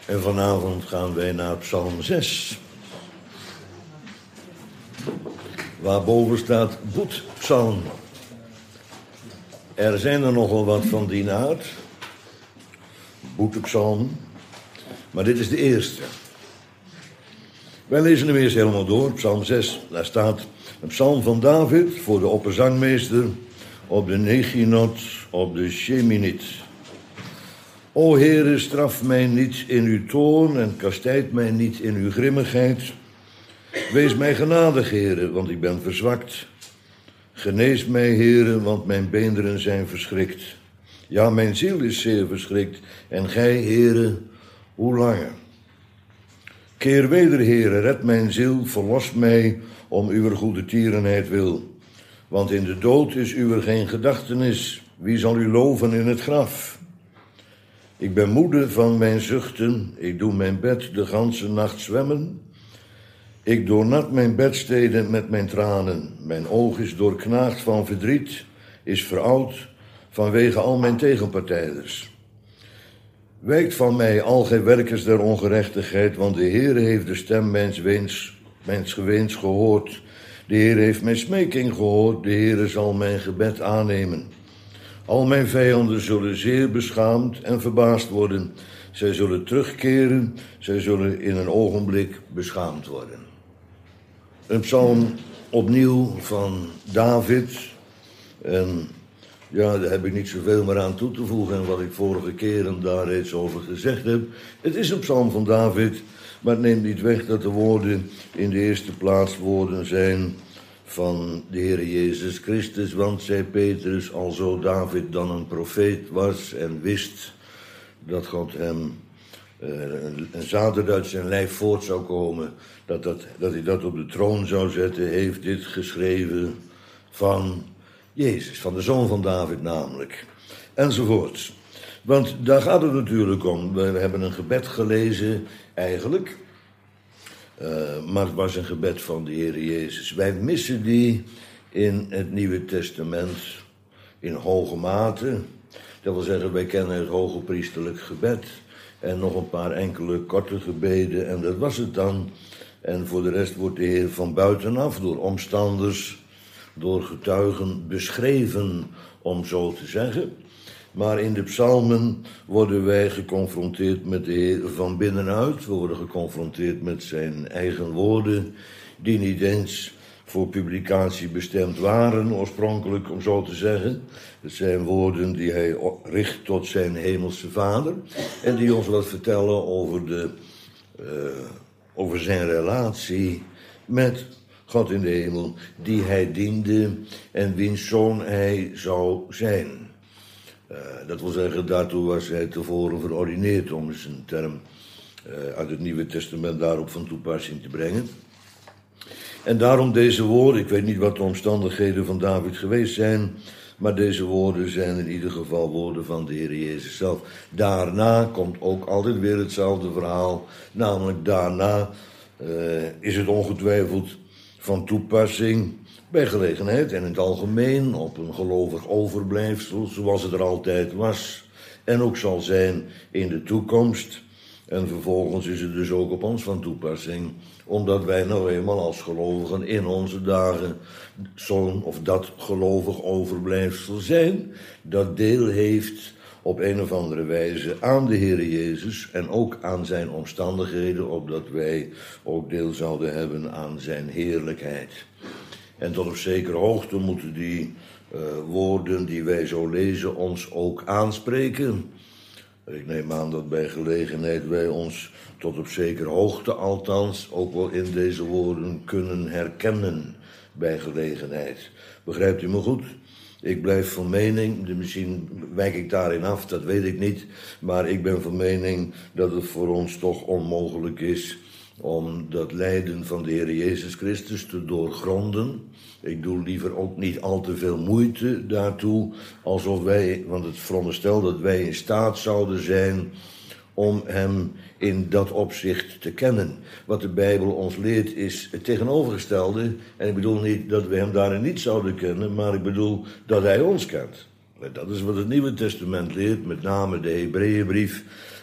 En vanavond gaan wij naar Psalm 6. Waarboven staat boetpsalm. Er zijn er nogal wat van die aard. Boetepsalm. Maar dit is de eerste. Wij lezen hem eerst helemaal door, Psalm 6. Daar staat een psalm van David voor de opperzangmeester op de Neginot, op de Sheminit. O Heere, straf mij niet in uw toorn en kastijd mij niet in uw grimmigheid. Wees mij genadig, Heere, want ik ben verzwakt. Genees mij, Heere, want mijn beenderen zijn verschrikt. Ja, mijn ziel is zeer verschrikt. En gij, Heere, hoe langer? Keer weder, Heere, red mijn ziel, verlos mij om uw goede tierenheid wil. Want in de dood is uw geen gedachtenis. Wie zal u loven in het graf? Ik ben moede van mijn zuchten. Ik doe mijn bed de ganse nacht zwemmen. Ik doornat mijn bedsteden met mijn tranen. Mijn oog is doorknaagd van verdriet, is veroud vanwege al mijn tegenpartijders. Wijkt van mij al gij werkers der ongerechtigheid, want de Heere heeft de stem mijns geweens gehoord. De Heere heeft mijn smeking gehoord, de Heere zal mijn gebed aannemen. Al mijn vijanden zullen zeer beschaamd en verbaasd worden. Zij zullen terugkeren, zij zullen in een ogenblik beschaamd worden. Een psalm opnieuw van David. En ja, daar heb ik niet zoveel meer aan toe te voegen en wat ik vorige keren daar reeds over gezegd heb. Het is een psalm van David, maar het neemt niet weg dat de woorden in de eerste plaats woorden zijn van de Heer Jezus Christus. Want, zei Petrus, alzo David dan een profeet was en wist dat God hem een zaad uit zijn lijf voort zou komen, dat hij dat op de troon zou zetten, heeft dit geschreven van Jezus, van de zoon van David namelijk, enzovoort. Want daar gaat het natuurlijk om. We hebben een gebed gelezen, eigenlijk, maar het was een gebed van de Heer Jezus. Wij missen die in het Nieuwe Testament in hoge mate. Dat wil zeggen, wij kennen het hoge priesterlijk gebed en nog een paar enkele korte gebeden en dat was het dan. En voor de rest wordt de Heer van buitenaf door omstanders, door getuigen beschreven, om zo te zeggen. Maar in de psalmen worden wij geconfronteerd met de Heer van binnenuit. We worden geconfronteerd met zijn eigen woorden, die niet eens voor publicatie bestemd waren, oorspronkelijk, om zo te zeggen. Het zijn woorden die hij richt tot zijn hemelse Vader en die ons wat vertellen over zijn relatie met God in de hemel, die hij diende en wiens zoon hij zou zijn. Dat wil zeggen, daartoe was hij tevoren verordineerd, om eens een term uit het Nieuwe Testament daarop van toepassing te brengen. En daarom deze woorden, ik weet niet wat de omstandigheden van David geweest zijn, maar deze woorden zijn in ieder geval woorden van de Heer Jezus zelf. Daarna komt ook altijd weer hetzelfde verhaal, namelijk daarna is het ongetwijfeld van toepassing bij gelegenheid en in het algemeen op een gelovig overblijfsel, zoals het er altijd was en ook zal zijn in de toekomst. En vervolgens is het dus ook op ons van toepassing, omdat wij nou eenmaal als gelovigen in onze dagen zo'n of dat gelovig overblijfsel zijn, dat deel heeft op een of andere wijze aan de Heer Jezus en ook aan zijn omstandigheden, opdat wij ook deel zouden hebben aan zijn heerlijkheid. En tot op zekere hoogte moeten die woorden die wij zo lezen ons ook aanspreken. Ik neem aan dat bij gelegenheid wij ons tot op zekere hoogte althans ook wel in deze woorden kunnen herkennen bij gelegenheid. Begrijpt u me goed? Ik blijf van mening, misschien wijk ik daarin af, dat weet ik niet, maar ik ben van mening dat het voor ons toch onmogelijk is om dat lijden van de Heer Jezus Christus te doorgronden. Ik doe liever ook niet al te veel moeite daartoe, alsof wij, want het veronderstelt dat wij in staat zouden zijn om hem in dat opzicht te kennen. Wat de Bijbel ons leert is het tegenovergestelde. En ik bedoel niet dat we hem daarin niet zouden kennen, maar ik bedoel dat hij ons kent. Dat is wat het Nieuwe Testament leert, met name de Hebreeënbrief,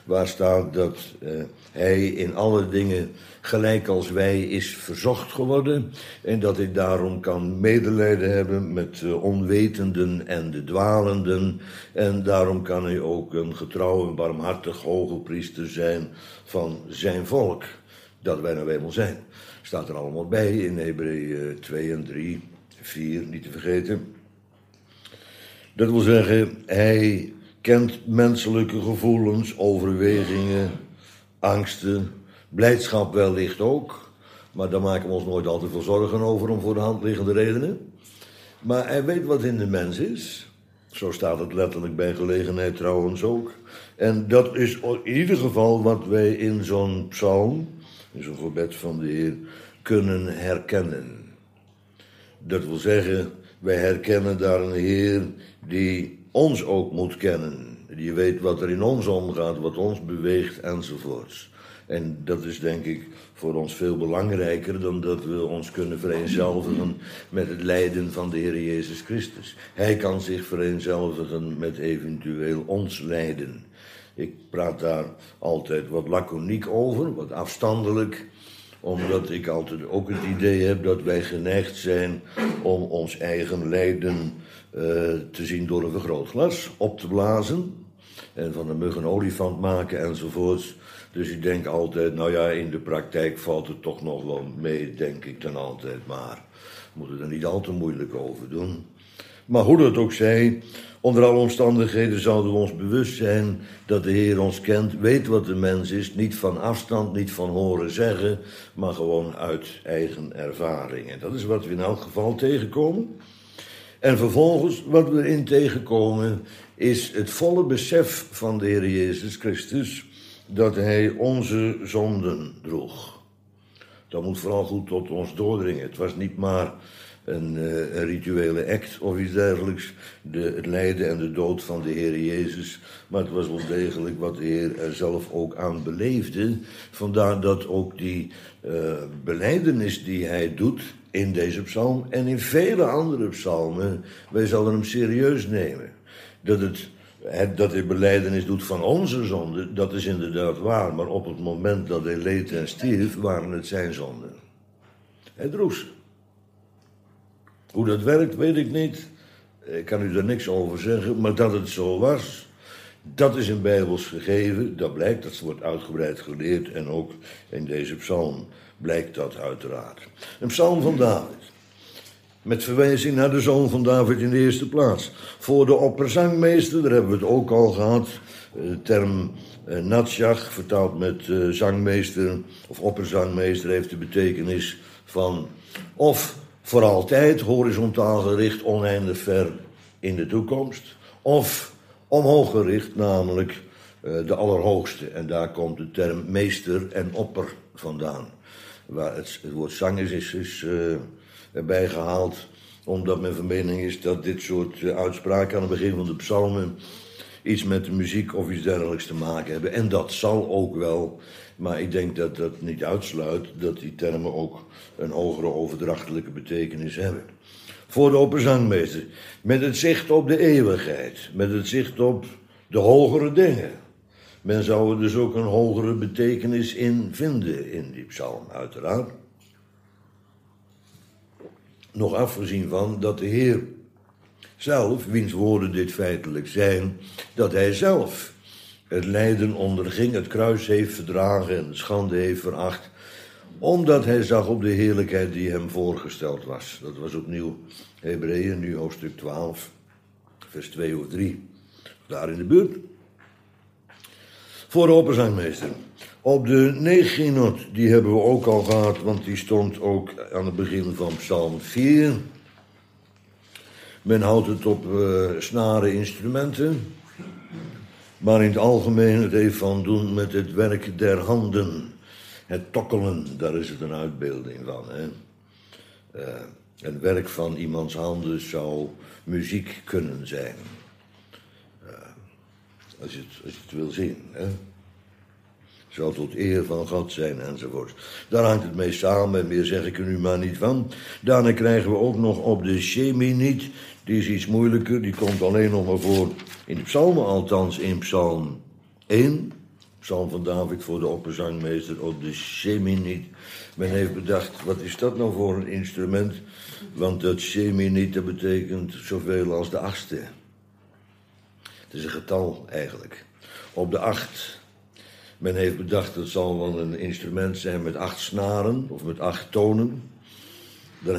waar staat dat hij in alle dingen gelijk als wij is verzocht geworden en dat hij daarom kan medelijden hebben met de onwetenden en de dwalenden en daarom kan hij ook een getrouw en barmhartig hoge priester zijn van zijn volk, dat wij nou eenmaal zijn. Staat er allemaal bij in Hebreeën 2 en 3, 4, niet te vergeten. Dat wil zeggen, hij kent menselijke gevoelens, overwegingen, angsten, blijdschap wellicht ook. Maar daar maken we ons nooit al te veel zorgen over om voor de hand liggende redenen. Maar hij weet wat in de mens is. Zo staat het letterlijk bij gelegenheid trouwens ook. En dat is in ieder geval wat wij in zo'n psalm, in zo'n gebed van de Heer, kunnen herkennen. Dat wil zeggen, wij herkennen daar een Heer die ons ook moet kennen. Die weet wat er in ons omgaat, wat ons beweegt enzovoorts. En dat is denk ik voor ons veel belangrijker dan dat we ons kunnen vereenzelvigen met het lijden van de Heer Jezus Christus. Hij kan zich vereenzelvigen met eventueel ons lijden. Ik praat daar altijd wat laconiek over, wat afstandelijk, omdat ik altijd ook het idee heb dat wij geneigd zijn om ons eigen lijden te zien door een vergrootglas, op te blazen en van een mug een olifant maken enzovoorts. Dus ik denk altijd, nou ja, in de praktijk valt het toch nog wel mee, denk ik dan altijd, maar we moeten er niet al te moeilijk over doen. Maar hoe dat ook zij, onder alle omstandigheden zouden we ons bewust zijn dat de Heer ons kent, weet wat de mens is, niet van afstand, niet van horen zeggen, maar gewoon uit eigen ervaring. En dat is wat we in elk geval tegenkomen. En vervolgens, wat we erin tegenkomen, is het volle besef van de Heer Jezus Christus dat hij onze zonden droeg. Dat moet vooral goed tot ons doordringen. Het was niet maar een rituele act of iets dergelijks, het lijden en de dood van de Heer Jezus, maar het was wel degelijk wat de Heer er zelf ook aan beleefde. Vandaar dat ook die belijdenis die hij doet in deze psalm en in vele andere psalmen, wij zullen hem serieus nemen. Dat hij belijdenis doet van onze zonden, dat is inderdaad waar, maar op het moment dat hij leed en stierf, waren het zijn zonden. Hij droeg ze. Hoe dat werkt, weet ik niet. Ik kan u daar niks over zeggen, maar dat het zo was, dat is een Bijbels gegeven. Dat blijkt, dat wordt uitgebreid geleerd en ook in deze psalm blijkt dat uiteraard. Een psalm van David. Met verwijzing naar de zoon van David in de eerste plaats. Voor de opperzangmeester, daar hebben we het ook al gehad. De term Natsjach, vertaald met zangmeester of opperzangmeester, heeft de betekenis van of voor altijd, horizontaal gericht, oneindig ver in de toekomst. Of omhoog gericht, namelijk de Allerhoogste. En daar komt de term meester en opper vandaan. Waar het woord zang is erbij gehaald, omdat men van mening is dat dit soort uitspraken aan het begin van de psalmen iets met de muziek of iets dergelijks te maken hebben. En dat zal ook wel, maar ik denk dat dat niet uitsluit dat die termen ook een hogere overdrachtelijke betekenis hebben. Voor de opperzangmeester, met het zicht op de eeuwigheid, met het zicht op de hogere dingen. Men zou er dus ook een hogere betekenis in vinden in die psalm, uiteraard. Nog afgezien van dat de Heer zelf, wiens woorden dit feitelijk zijn, dat hij zelf het lijden onderging, het kruis heeft verdragen en de schande heeft veracht, omdat hij zag op de heerlijkheid die hem voorgesteld was. Dat was opnieuw Hebreeën, nu hoofdstuk 12, vers 2 of 3, daar in de buurt. Voor de opperzangmeester. Op de Neginot, die hebben we ook al gehad, want die stond ook aan het begin van Psalm 4. Men houdt het op snaren instrumenten, maar in het algemeen het heeft van doen met het werk der handen. Het tokkelen, daar is het een uitbeelding van. Hè? Het werk van iemands handen zou muziek kunnen zijn. Als je het wil zien. Hè? Zou tot eer van God zijn enzovoort. Daar hangt het mee samen en meer zeg ik er nu maar niet van. Daarna krijgen we ook nog op de Sheminiet. Die is iets moeilijker, die komt alleen nog maar voor in de psalmen, althans in psalm 1. Psalm van David voor de opperzangmeester op de sheminiet. Men heeft bedacht, wat is dat nou voor een instrument? Want dat sheminiet, dat betekent zoveel als de achtste. Het is een getal eigenlijk. Op de 8. Men heeft bedacht, het zal wel een instrument zijn met 8 snaren of met 8 tonen. Dan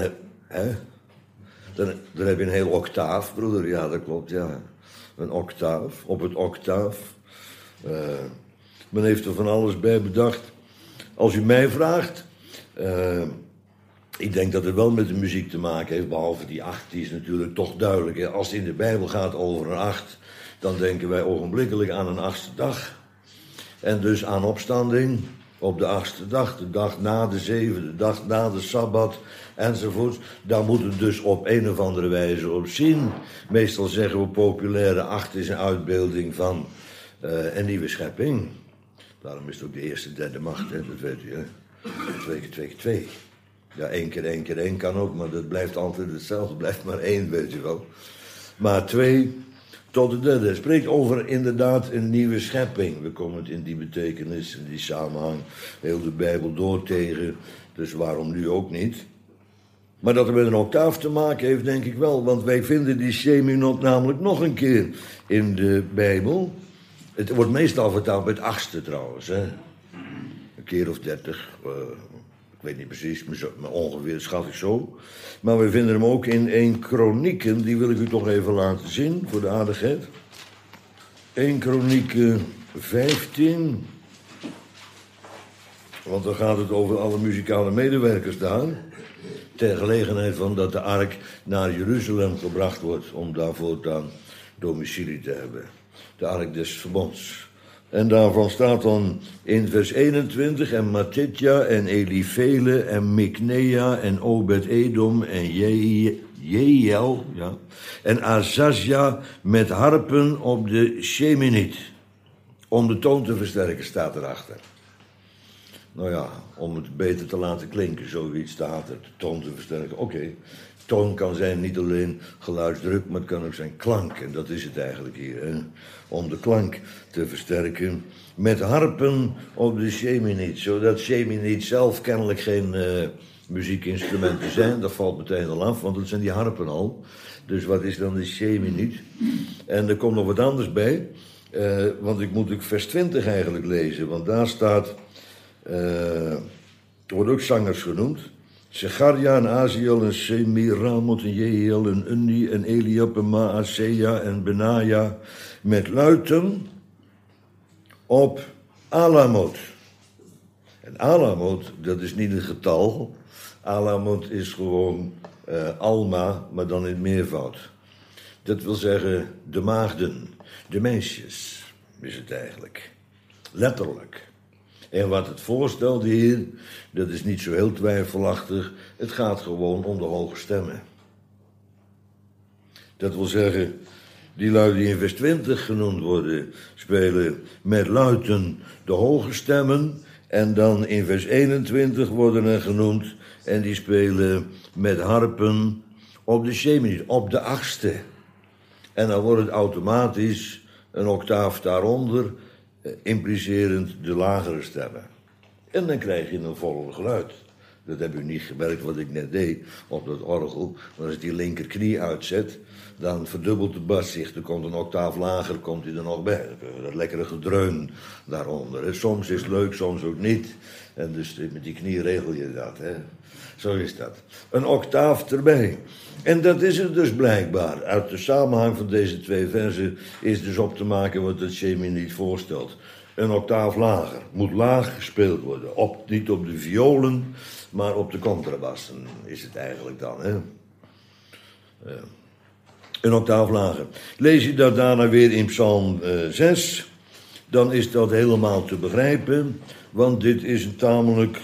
heb je een heel octaaf, broeder. Ja, dat klopt, ja. Een octaaf, op het octaaf. Men heeft er van alles bij bedacht. Als u mij vraagt, ik denk dat het wel met de muziek te maken heeft, behalve die 8, die is natuurlijk toch duidelijk. Hè? Als het in de Bijbel gaat over een 8, dan denken wij ogenblikkelijk aan een 8e dag. En dus aan opstanding op de 8e dag, de dag na de 7e, dag na de Sabbat, enzovoort. Daar moet het dus op een of andere wijze op zien. Meestal zeggen we populaire 8 is een uitbeelding van een nieuwe schepping. Daarom is het ook de eerste derde macht, hè? Dat weet u, hè. 2 keer 2 keer 2. Ja, 1 keer 1 kan ook, maar dat blijft altijd hetzelfde. Blijft maar 1, weet u wel. Maar 2 tot de derde. Het spreekt over inderdaad een nieuwe schepping. We komen het in die betekenis, in die samenhang, heel de Bijbel door tegen. Dus waarom nu ook niet? Maar dat het met een octaaf te maken heeft, denk ik wel. Want wij vinden die sheminot namelijk nog een keer in de Bijbel. Het wordt meestal vertaald met 8e trouwens. Hè? Een keer of 30. Ik weet niet precies, maar ongeveer schat ik zo. Maar we vinden hem ook in 1 Kronieken. Die wil ik u toch even laten zien, voor de aardigheid. 1 Kronieken 15. Want dan gaat het over alle muzikale medewerkers daar. Ter gelegenheid van dat de ark naar Jeruzalem gebracht wordt. Om daarvoor dan domicilie te hebben. De ark des verbonds. En daarvan staat dan in vers 21... en Matitja en Elifele en Miknea en Obed-Edom en Jeiel, ja, en Azazja met harpen op de sheminiet. Om de toon te versterken, staat erachter. Nou ja, om het beter te laten klinken, zoiets staat er, de toon te versterken. Oké. Toon kan zijn niet alleen geluidsdruk, maar het kan ook zijn klank. En dat is het eigenlijk hier, hè? Om de klank te versterken. Met harpen op de sheminiet. Zodat sheminiet zelf kennelijk geen muziekinstrumenten zijn. Dat valt meteen al af, want dat zijn die harpen al. Dus wat is dan de sheminiet? En er komt nog wat anders bij. Want ik moet ook vers 20 eigenlijk lezen. Want daar staat... er worden ook zangers genoemd. Zecharia en Aziel en Semiramot en Jehiel en Unni en Eliab en Maaseja en Benaja met luiten op Alamot. En Alamot, dat is niet een getal. Alamot is gewoon Alma, maar dan in het meervoud. Dat wil zeggen de maagden, de meisjes, is het eigenlijk. Letterlijk. En wat het voorstelt hier, dat is niet zo heel twijfelachtig. Het gaat gewoon om de hoge stemmen. Dat wil zeggen, die lui die in vers 20 genoemd worden, spelen met luiten de hoge stemmen. En dan in vers 21 worden er genoemd en die spelen met harpen op de sheminiet, op de 8e. En dan wordt het automatisch een octaaf daaronder, implicerend de lagere stemmen. En dan krijg je een voller geluid. Dat heb u niet gemerkt wat ik net deed op dat orgel. Maar als ik die linkerknie uitzet, dan verdubbelt de bas zich. Er komt een octaaf lager, komt hij er nog bij. Dat lekkere gedreun daaronder. Soms is het leuk, soms ook niet. En dus met die knie regel je dat. Hè? Zo is dat. Een octaaf erbij. En dat is het dus blijkbaar. Uit de samenhang van deze 2 versen is dus op te maken wat het sheminiet voorstelt. Een octaaf lager. Moet laag gespeeld worden. Niet op de violen, maar op de contrabassen is het eigenlijk dan. Hè? Een octaaf lager. Lees je dat daarna weer in Psalm 6, dan is dat helemaal te begrijpen. Want dit is een tamelijk,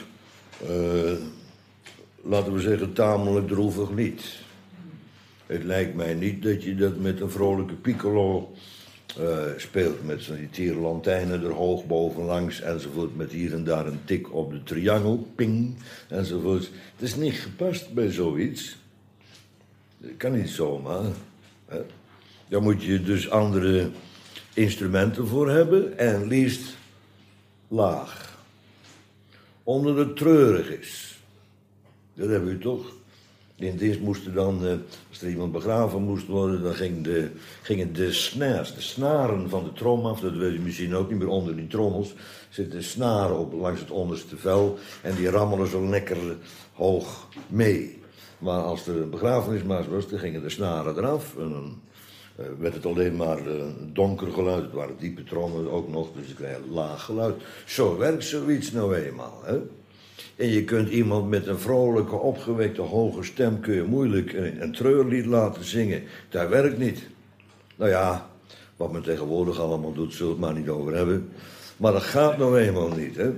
laten we zeggen, tamelijk droevig lied. Het lijkt mij niet dat je dat met een vrolijke piccolo speelt. Met zo'n die tierenlantijnen er hoog bovenlangs enzovoort. Met hier en daar een tik op de triangel. Ping enzovoort. Het is niet gepast bij zoiets. Dat kan niet zomaar. Hè? Daar moet je dus andere instrumenten voor hebben. En liefst laag. Omdat het treurig is. Dat hebben we toch. In het eerst moesten dan, als er iemand begraven moest worden, dan gingen de snares, de snaren van de trom af. Dat weet je misschien ook niet meer, onder die trommels zitten snaren op langs het onderste vel. En die rammelen zo lekker hoog mee. Maar als er een begrafenismaas was, dan gingen de snaren eraf. En dan werd het alleen maar donker geluid. Het waren diepe trommen ook nog, dus ik kreeg een laag geluid. Zo werkt zoiets nou eenmaal, hè. En je kunt iemand met een vrolijke, opgewekte, hoge stem kun je moeilijk een treurlied laten zingen. Dat werkt niet. Nou ja, wat men tegenwoordig allemaal doet, zullen we het maar niet over hebben. Maar dat gaat nou eenmaal niet, hè.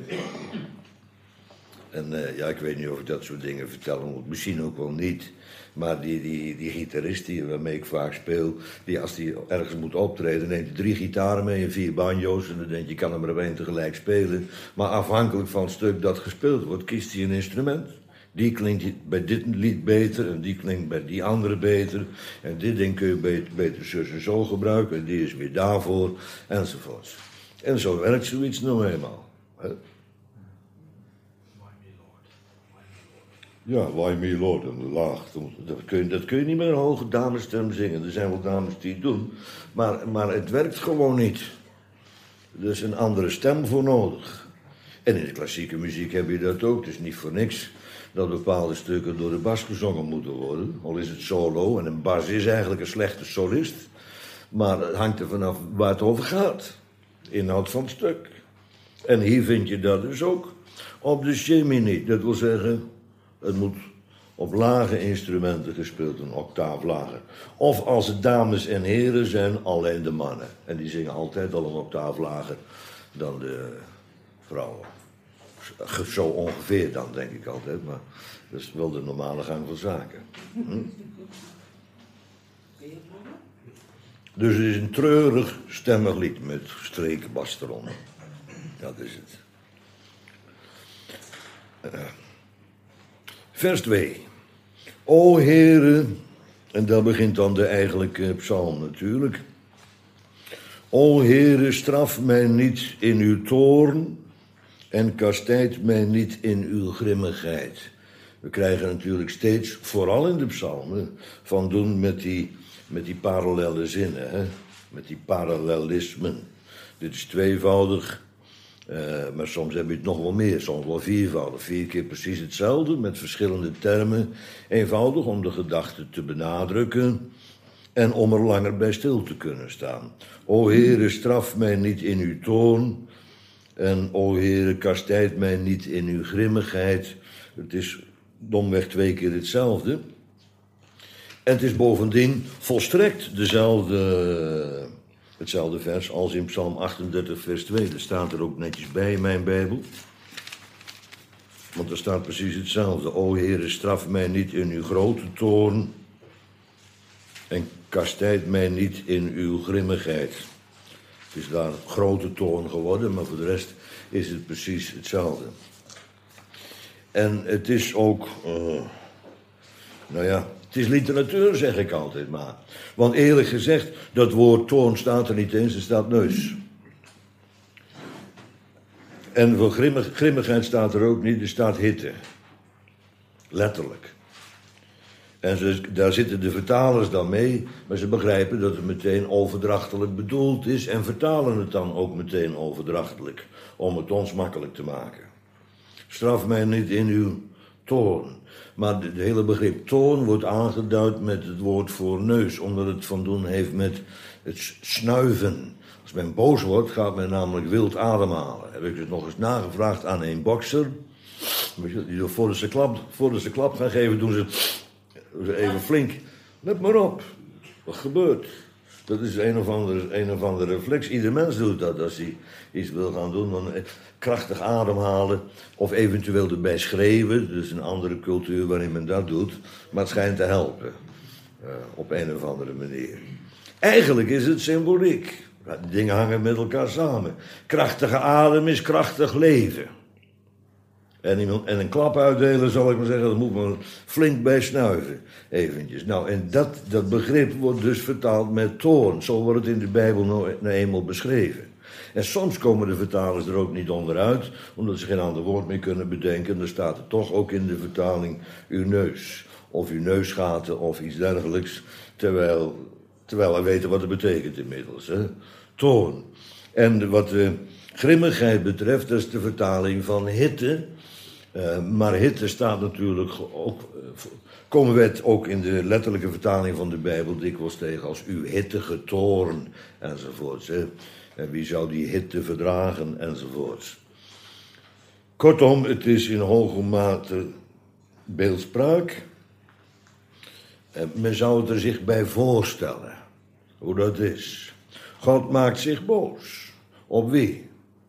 En ja, ik weet niet of ik dat soort dingen vertellen moet. Misschien ook wel niet. Maar die gitarist waarmee ik vaak speel, die als die ergens moet optreden, neemt hij 3 gitaren mee en 4 banjo's. En dan denk je, kan er maar op 1 tegelijk spelen. Maar afhankelijk van het stuk dat gespeeld wordt, kiest hij een instrument. Die klinkt bij dit lied beter en die klinkt bij die andere beter. En dit ding kun je beter zus en zo gebruiken en die is weer daarvoor, enzovoorts. En zo werkt zoiets nou eenmaal. Hè? Ja, Why Me Lord, en laag. Dat kun je niet met een hoge damesstem zingen. Er zijn wel dames die het doen. Maar het werkt gewoon niet. Er is een andere stem voor nodig. En in de klassieke muziek heb je dat ook. Het is niet voor niks dat bepaalde stukken door de bas gezongen moeten worden. Al is het solo. En een bas is eigenlijk een slechte solist. Maar het hangt er vanaf waar het over gaat. Inhoud van het stuk. En hier vind je dat dus ook. Op de chemie. Dat wil zeggen, het moet op lage instrumenten gespeeld, een octaaf lager. Of als het dames en heren zijn, alleen de mannen. En die zingen altijd al een octaaf lager dan de vrouwen. Zo ongeveer dan, denk ik altijd. Maar dat is wel de normale gang van zaken. Dus het is een treurig stemmig lied met gestreken bas eronder. Dat is het. Vers 2. O Heere, en daar begint dan de eigenlijke psalm natuurlijk. O Heere, straf mij niet in uw toorn en kastijd mij niet in uw grimmigheid. We krijgen natuurlijk steeds, vooral in de psalmen, van doen met die parallelle zinnen, hè? Met die parallelismen. Dit is tweevoudig. Maar soms heb je het nog wel meer, soms wel viervoudig. 4 keer precies hetzelfde, met verschillende termen. Eenvoudig om de gedachte te benadrukken en om er langer bij stil te kunnen staan. O Heere, straf mij niet in uw toorn. En o Heere, kastijd mij niet in uw grimmigheid. Het is domweg 2 keer hetzelfde. En het is bovendien volstrekt hetzelfde vers als in Psalm 38, vers 2. Dat staat er ook netjes bij in mijn Bijbel. Want er staat precies hetzelfde. O Heere, straf mij niet in uw grote toorn en kastijd mij niet in uw grimmigheid. Het is daar grote toorn geworden, maar voor de rest is het precies hetzelfde. En het is ook, het is literatuur, zeg ik altijd maar. Want eerlijk gezegd, dat woord toorn staat er niet eens, er staat neus. En voor grimmigheid staat er ook niet, er staat hitte. Letterlijk. En daar zitten de vertalers dan mee, maar ze begrijpen dat het meteen overdrachtelijk bedoeld is en vertalen het dan ook meteen overdrachtelijk, om het ons makkelijk te maken. Straf mij niet in uw toorn. Maar het hele begrip toorn wordt aangeduid met het woord voor neus, omdat het van doen heeft met het snuiven. Als men boos wordt, gaat men namelijk wild ademhalen. Heb ik het nog eens nagevraagd aan een bokser. Die voordat ze klap gaan geven, doen ze even flink. Let maar op. Wat gebeurt? Dat is een of andere reflex. Ieder mens doet dat als hij iets wil gaan doen. Dan krachtig ademhalen of eventueel erbij schreeuwen. Dus een andere cultuur waarin men dat doet. Maar het schijnt te helpen. Op een of andere manier. Eigenlijk is het symboliek. Die dingen hangen met elkaar samen. Krachtige adem is krachtig leven. En een klap uitdelen, zal ik maar zeggen, dat moet men flink bij snuiven. Eventjes. Nou, en dat begrip wordt dus vertaald met toorn. Zo wordt het in de Bijbel nou eenmaal beschreven. En soms komen de vertalers er ook niet onderuit, omdat ze geen ander woord meer kunnen bedenken. Dan staat er toch ook in de vertaling uw neus, of uw neusgaten, of iets dergelijks. Terwijl we weten wat het betekent inmiddels. Hè? Toorn. En wat de grimmigheid betreft, dat is de vertaling van hitte. Maar hitte staat natuurlijk ook, komen we het ook in de letterlijke vertaling van de Bijbel dikwijls tegen als uw hittige toorn, enzovoorts. Hè? En wie zou die hitte verdragen, enzovoorts. Kortom, het is in hoge mate beeldspraak. Men zou het er zich bij voorstellen, hoe dat is. God maakt zich boos. Op wie?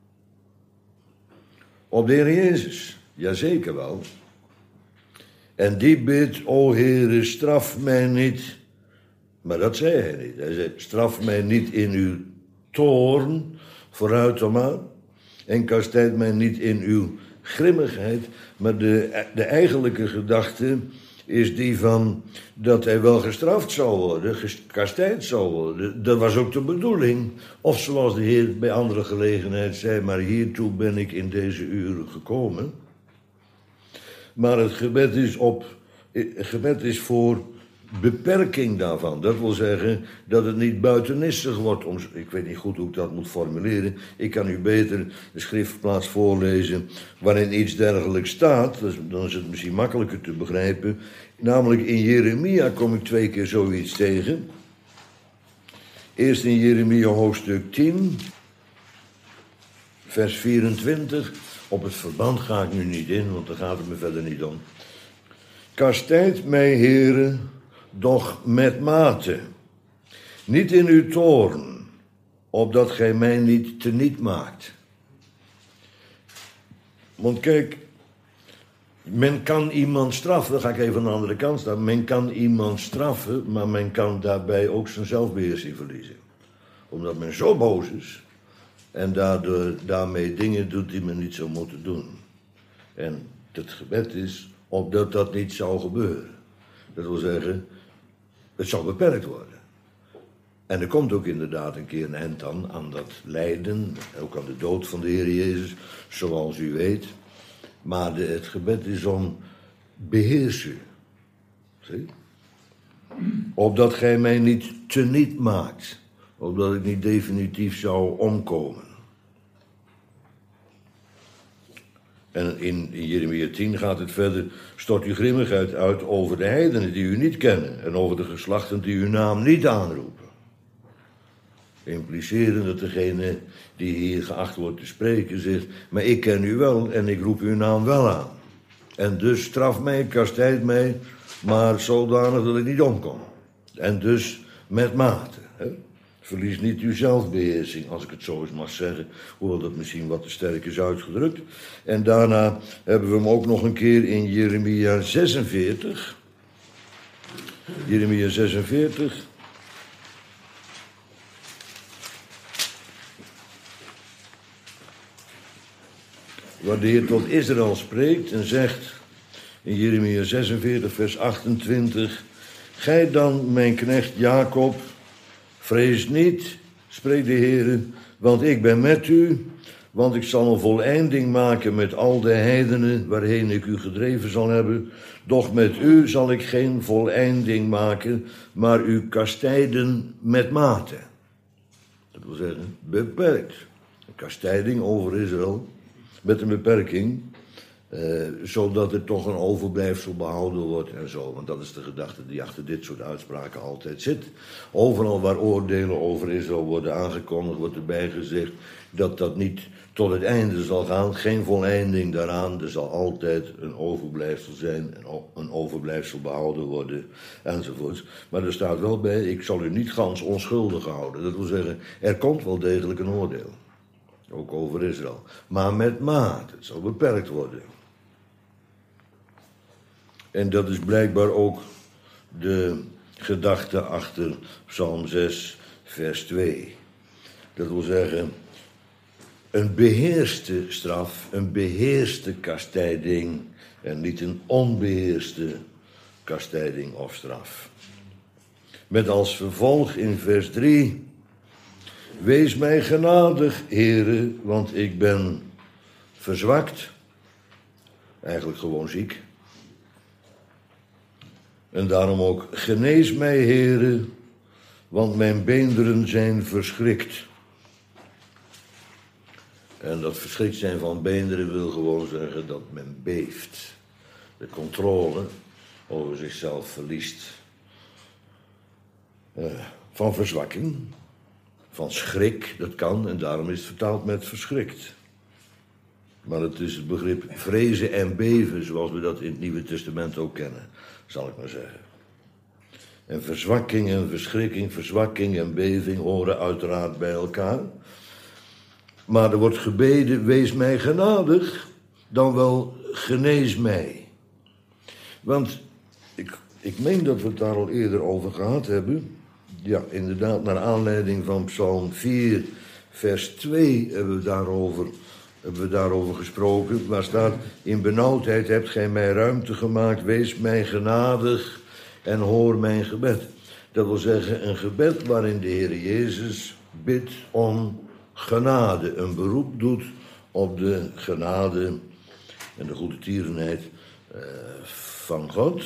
Op de Heer Jezus. Jazeker wel. En die bidt, o Heere, straf mij niet. Maar dat zei hij niet. Hij zei, straf mij niet in uw toorn, vooruit dan maar. En kastijd mij niet in uw grimmigheid. Maar de eigenlijke gedachte is die van dat hij wel gestraft zou worden, gekastijd zou worden. Dat was ook de bedoeling. Of zoals de Heer bij andere gelegenheid zei, maar hiertoe ben ik in deze uren gekomen. Maar het gebed is voor beperking daarvan. Dat wil zeggen dat het niet buitenissig wordt. Ik weet niet goed hoe ik dat moet formuleren. Ik kan u beter de schriftplaats voorlezen waarin iets dergelijks staat. Dan is het misschien makkelijker te begrijpen. Namelijk in Jeremia kom ik 2 keer zoiets tegen. Eerst in Jeremia hoofdstuk 10, vers 24. Op het verband ga ik nu niet in, want daar gaat het me verder niet om. Kastijd mij, Heere, doch met mate, niet in uw toorn, opdat gij mij niet teniet maakt. Want kijk, men kan iemand straffen, dan ga ik even aan de andere kant staan. Men kan iemand straffen, maar men kan daarbij ook zijn zelfbeheersing verliezen. Omdat men zo boos is en daarmee dingen doet die men niet zou moeten doen. En het gebed is opdat dat niet zou gebeuren. Dat wil zeggen, het zal beperkt worden. En er komt ook inderdaad een keer een eind aan dat lijden, ook aan de dood van de Heer Jezus, zoals u weet. Maar het gebed is om beheers u. Zie? Opdat gij mij niet teniet maakt. Opdat ik niet definitief zou omkomen. En in Jeremia 10 gaat het verder. Stort uw grimmigheid uit over de heidenen die u niet kennen. En over de geslachten die uw naam niet aanroepen. Impliceren dat degene die hier geacht wordt te spreken zegt, maar ik ken u wel en ik roep uw naam wel aan. En dus straf mij, kastijd mij, maar zodanig dat ik niet omkom. En dus met mate. Hè? Verlies niet uw zelfbeheersing, als ik het zo eens mag zeggen. Hoewel dat misschien wat te sterk is uitgedrukt. En daarna hebben we hem ook nog een keer in Jeremia 46. Jeremia 46. Waar de Heer tot Israël spreekt en zegt in Jeremia 46 vers 28... Gij dan, mijn knecht Jacob, vrees niet, spreekt de Heer, want ik ben met u, want ik zal een voleinding maken met al de heidenen waarheen ik u gedreven zal hebben. Doch met u zal ik geen voleinding maken, maar u kastijden met mate. Dat wil zeggen, beperkt. Een kastijding over Israël, met een beperking, zodat er toch een overblijfsel behouden wordt en zo. Want dat is de gedachte die achter dit soort uitspraken altijd zit. Overal waar oordelen over Israël worden aangekondigd, wordt erbij gezegd dat dat niet tot het einde zal gaan. Geen voleinding daaraan. Er zal altijd een overblijfsel zijn, een overblijfsel behouden worden, enzovoorts. Maar er staat wel bij, ik zal u niet gans onschuldig houden. Dat wil zeggen, er komt wel degelijk een oordeel. Ook over Israël. Maar met maat. Het zal beperkt worden. En dat is blijkbaar ook de gedachte achter Psalm 6, vers 2. Dat wil zeggen, een beheerste straf, een beheerste kastijding en niet een onbeheerste kastijding of straf. Met als vervolg in vers 3... Wees mij genadig, Heere, want ik ben verzwakt. Eigenlijk gewoon ziek. En daarom ook, genees mij, Heere, want mijn beenderen zijn verschrikt. En dat verschrikt zijn van beenderen wil gewoon zeggen dat men beeft. De controle over zichzelf verliest. Van verzwakking, van schrik, dat kan, en daarom is het vertaald met verschrikt. Maar het is het begrip vrezen en beven, zoals we dat in het Nieuwe Testament ook kennen, zal ik maar zeggen. En verzwakking en verschrikking, verzwakking en beving horen uiteraard bij elkaar. Maar er wordt gebeden, wees mij genadig, dan wel genees mij. Want ik meen dat we het daar al eerder over gehad hebben. Ja, inderdaad, naar aanleiding van Psalm 4, vers 2 hebben we daarover gesproken. Waar staat, in benauwdheid hebt gij mij ruimte gemaakt, wees mij genadig en hoor mijn gebed. Dat wil zeggen, een gebed waarin de Heer Jezus bidt om genade. Een beroep doet op de genade en de goede tierenheid van God.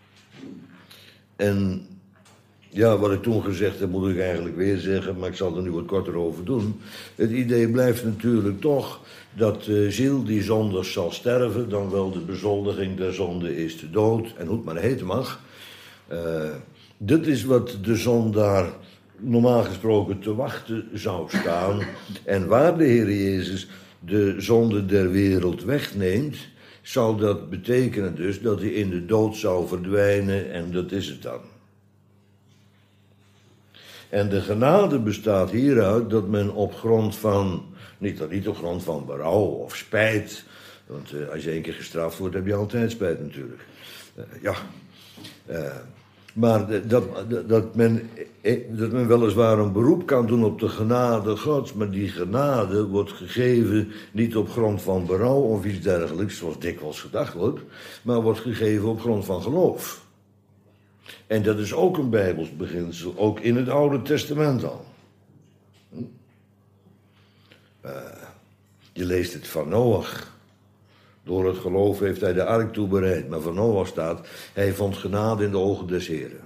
En ja, wat ik toen gezegd heb, moet ik eigenlijk weer zeggen, maar ik zal er nu wat korter over doen. Het idee blijft natuurlijk toch dat de ziel die zondig zal sterven, dan wel de bezoldiging der zonde is de dood, en hoe het maar heten mag. Dit is wat de zondaar normaal gesproken te wachten zou staan. En waar de Heer Jezus de zonde der wereld wegneemt, zal dat betekenen dus dat hij in de dood zou verdwijnen, en dat is het dan. En de genade bestaat hieruit dat men op grond van, niet op grond van berouw of spijt, want als je 1 keer gestraft wordt, heb je altijd spijt natuurlijk. Maar dat men weliswaar een beroep kan doen op de genade Gods, maar die genade wordt gegeven niet op grond van berouw of iets dergelijks, zoals dikwijls gedacht wordt, maar wordt gegeven op grond van geloof. En dat is ook een Bijbels beginsel, ook in het Oude Testament al. Je leest het van Noach. Door het geloof heeft hij de ark toebereid. Maar van Noach staat, hij vond genade in de ogen des Heren.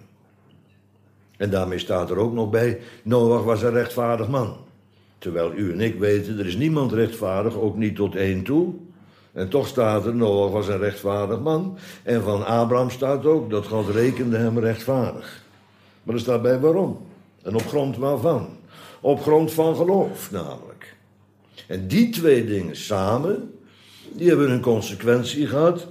En daarmee staat er ook nog bij, Noach was een rechtvaardig man. Terwijl u en ik weten, er is niemand rechtvaardig, ook niet tot 1 toe. En toch staat er, Noach was een rechtvaardig man. En van Abraham staat ook, dat God rekende hem rechtvaardig. Maar er staat bij waarom. En op grond waarvan. Op grond van geloof namelijk. En die 2 dingen samen, die hebben een consequentie gehad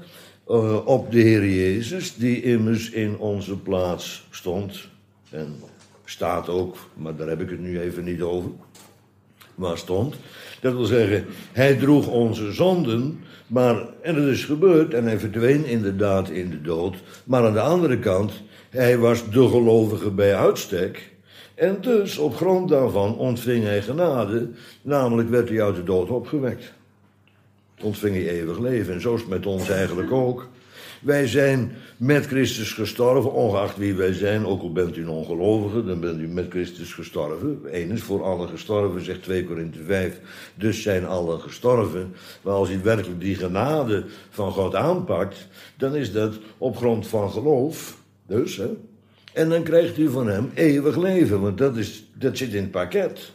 op de Heer Jezus, die immers in onze plaats stond. En staat ook, maar daar heb ik het nu even niet over. Maar stond. Dat wil zeggen, hij droeg onze zonden, en het is gebeurd, en hij verdween inderdaad in de dood. Maar aan de andere kant, hij was de gelovige bij uitstek. En dus, op grond daarvan, ontving hij genade, namelijk werd hij uit de dood opgewekt. Ontving hij eeuwig leven, en zo is het met ons eigenlijk ook. Wij zijn met Christus gestorven, ongeacht wie wij zijn, ook al bent u een ongelovige, dan bent u met Christus gestorven. Eén is voor allen gestorven, zegt 2 Korinthe 5, dus zijn allen gestorven. Maar als u werkelijk die genade van God aanpakt, dan is dat op grond van geloof, dus, hè. En dan krijgt u van hem eeuwig leven, want dat zit in het pakket.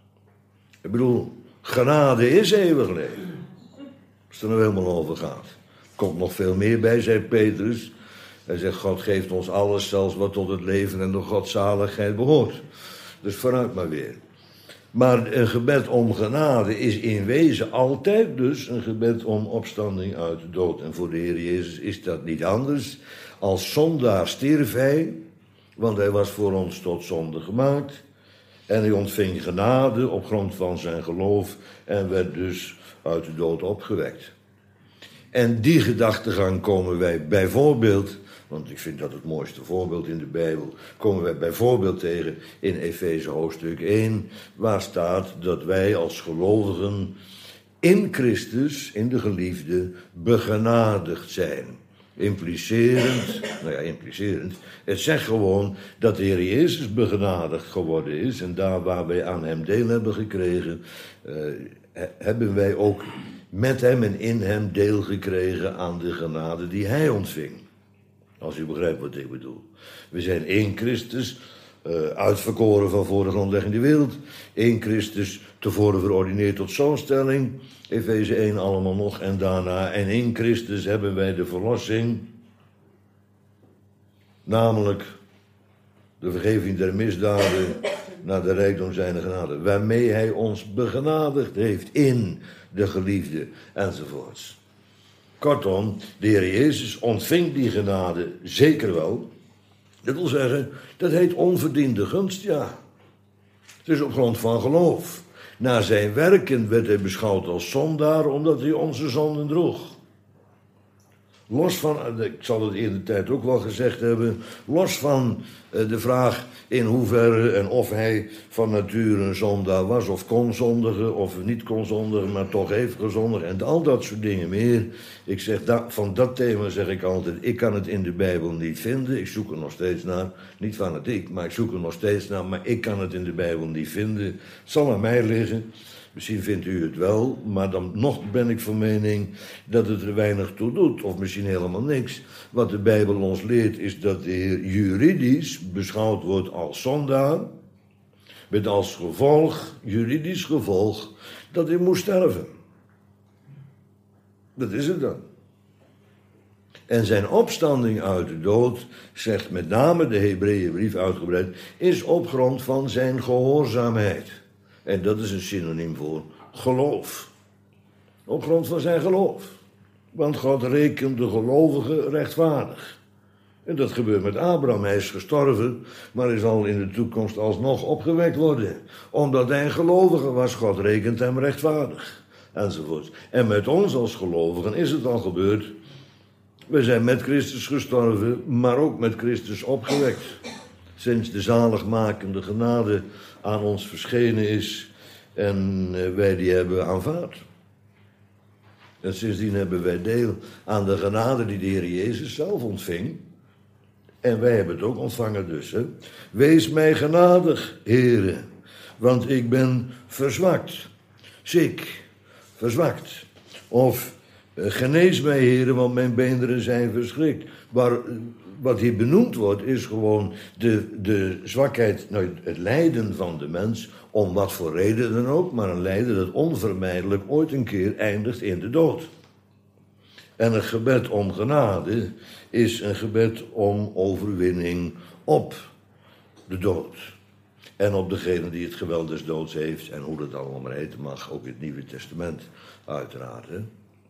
Ik bedoel, genade is eeuwig leven. Als het er nou helemaal over gaat. Komt nog veel meer bij, zei Petrus. Hij zegt, God geeft ons alles, zelfs wat tot het leven en de godzaligheid behoort. Dus vooruit maar weer. Maar een gebed om genade is in wezen altijd dus een gebed om opstanding uit de dood. En voor de Heer Jezus is dat niet anders. Als zondaar stierf hij, want hij was voor ons tot zonde gemaakt. En hij ontving genade op grond van zijn geloof en werd dus uit de dood opgewekt. En die gedachtegang komen wij bijvoorbeeld, want ik vind dat het mooiste voorbeeld in de Bijbel, komen wij bijvoorbeeld tegen in Efeze hoofdstuk 1, waar staat dat wij als gelovigen in Christus, in de geliefde, begenadigd zijn. implicerend, het zegt gewoon dat de Heer Jezus begenadigd geworden is. En daar waar wij aan hem deel hebben gekregen, hebben wij ook met hem en in hem deel gekregen aan de genade die hij ontving. Als u begrijpt wat ik bedoel. We zijn één Christus, uitverkoren van voor de grondlegging der wereld. Eén Christus, tevoren verordineerd tot zoonstelling. Efeze 1 allemaal nog en daarna. En in Christus hebben wij de verlossing. Namelijk de vergeving der misdaden naar de rijkdom zijner genade. Waarmee hij ons begenadigd heeft in de geliefde enzovoorts. Kortom, de Heer Jezus ontving die genade zeker wel. Dat wil zeggen, dat heet onverdiende gunst, ja. Het is op grond van geloof. Na zijn werken werd hij beschouwd als zondaar, omdat hij onze zonden droeg. Los van, ik zal het in de tijd ook wel gezegd hebben, los van de vraag in hoeverre en of hij van nature een zondaar was, of kon zondigen, of niet kon zondigen, maar toch heeft gezondigd en al dat soort dingen meer. Ik zeg, van dat thema zeg ik altijd, ik kan het in de Bijbel niet vinden, ik zoek er nog steeds naar, niet fanatiek, maar ik zoek er nog steeds naar, maar ik kan het in de Bijbel niet vinden. Het zal aan mij liggen. Misschien vindt u het wel, maar dan nog ben ik van mening dat het er weinig toe doet, of misschien helemaal niks. Wat de Bijbel ons leert is dat de Heer juridisch beschouwd wordt als zondaar, met als gevolg, juridisch gevolg, dat hij moest sterven. Dat is het dan. En zijn opstanding uit de dood, zegt met name de Hebreeënbrief uitgebreid, is op grond van zijn gehoorzaamheid. En dat is een synoniem voor geloof. Op grond van zijn geloof. Want God rekent de gelovigen rechtvaardig. En dat gebeurt met Abraham. Hij is gestorven, maar hij zal in de toekomst alsnog opgewekt worden. Omdat hij een gelovige was, God rekent hem rechtvaardig. Enzovoort. En met ons als gelovigen is het al gebeurd. We zijn met Christus gestorven, maar ook met Christus opgewekt. Sinds de zaligmakende genade aan ons verschenen is en wij die hebben aanvaard. En sindsdien hebben wij deel aan de genade die de Heer Jezus zelf ontving. En wij hebben het ook ontvangen dus. Hè. Wees mij genadig, Heere, want ik ben verzwakt, ziek, verzwakt. Of genees mij, Heere, want mijn beenderen zijn verschrikt. Maar wat hier benoemd wordt is gewoon de zwakheid, nou, het lijden van de mens, om wat voor reden dan ook, maar een lijden dat onvermijdelijk ooit een keer eindigt in de dood. En een gebed om genade is een gebed om overwinning op de dood. En op degene die het geweld des doods heeft, en hoe dat allemaal maar heten mag, ook in het Nieuwe Testament uiteraard. Hè.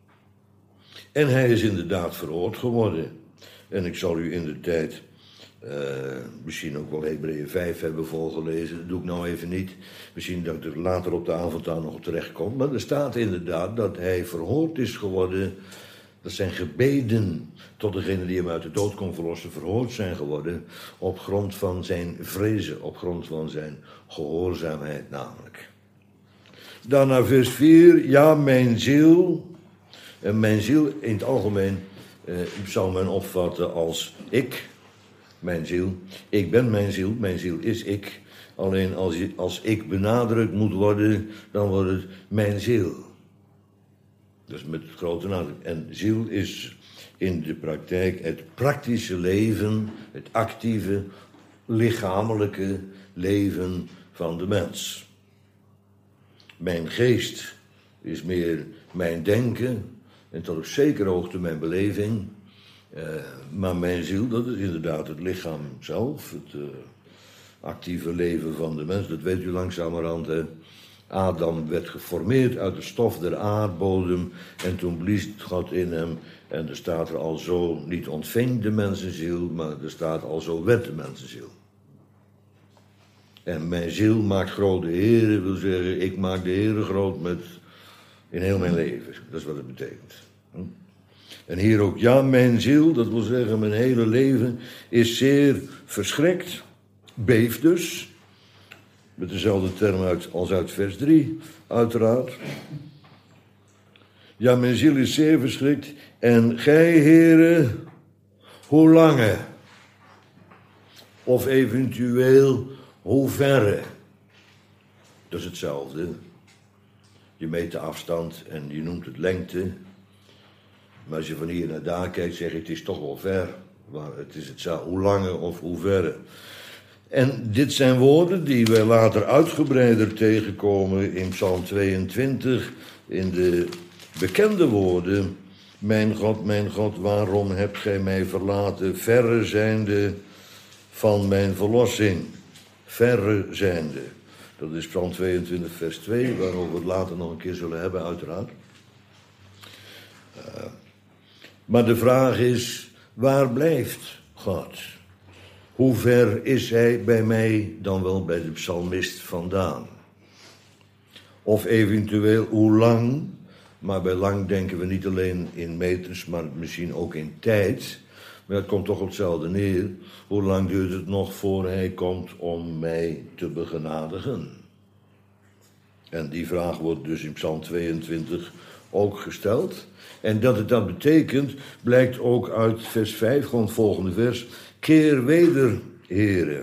En hij is inderdaad veroord geworden. En ik zal u in de tijd misschien ook wel Hebreeën 5 hebben voorgelezen. Dat doe ik nou even niet. Misschien dat ik er later op de avond daar nog terecht kom. Maar er staat inderdaad dat hij verhoord is geworden. Dat zijn gebeden tot degene die hem uit de dood kon verlossen verhoord zijn geworden. Op grond van zijn vrezen, op grond van zijn gehoorzaamheid namelijk. Dan naar vers 4. Ja, mijn ziel. En mijn ziel in het algemeen zou men opvatten als ik, mijn ziel. Ik ben mijn ziel is ik. Alleen als ik benadrukt moet worden, dan wordt het mijn ziel. Dus met grote nadruk. En ziel is in de praktijk het praktische leven, het actieve, lichamelijke leven van de mens. Mijn geest is meer mijn denken en tot op zekere hoogte mijn beleving. Maar mijn ziel, dat is inderdaad het lichaam zelf, het actieve leven van de mens. Dat weet u langzamerhand. Hè. Adam werd geformeerd uit de stof der aardbodem en toen blies God in hem. En er staat er al zo, niet ontving de mensenziel, maar er staat al zo werd de mensenziel. En mijn ziel maakt groot de Heere, wil zeggen, ik maak de Heere groot in heel mijn leven. Dat is wat het betekent. En hier ook, ja, mijn ziel, dat wil zeggen mijn hele leven, is zeer verschrikt, beeft dus. Met dezelfde term als uit vers 3, uiteraard. Ja, mijn ziel is zeer verschrikt. En gij, Heere, hoe lange? Of eventueel hoe verre? Dat is hetzelfde. Je meet de afstand en je noemt het lengte. Maar als je van hier naar daar kijkt, zeg je het is toch wel ver. Maar het is hetzelfde, hoe lange of hoe verre. En dit zijn woorden die we later uitgebreider tegenkomen in Psalm 22, in de bekende woorden: mijn God, waarom hebt gij mij verlaten, verre zijnde van mijn verlossing. Verre zijnde. Dat is Psalm 22 vers 2, waarover we het later nog een keer zullen hebben, uiteraard. Maar de vraag is, waar blijft God? Hoe ver is hij bij mij dan wel bij de psalmist vandaan? Of eventueel hoe lang, maar bij lang denken we niet alleen in meters, maar misschien ook in tijd. Maar het komt toch op hetzelfde neer. Hoe lang duurt het nog voor hij komt om mij te begenadigen? En die vraag wordt dus in Psalm 22 ook gesteld. En dat het dat betekent, blijkt ook uit vers 5, gewoon het volgende vers. Keer weder, Heere.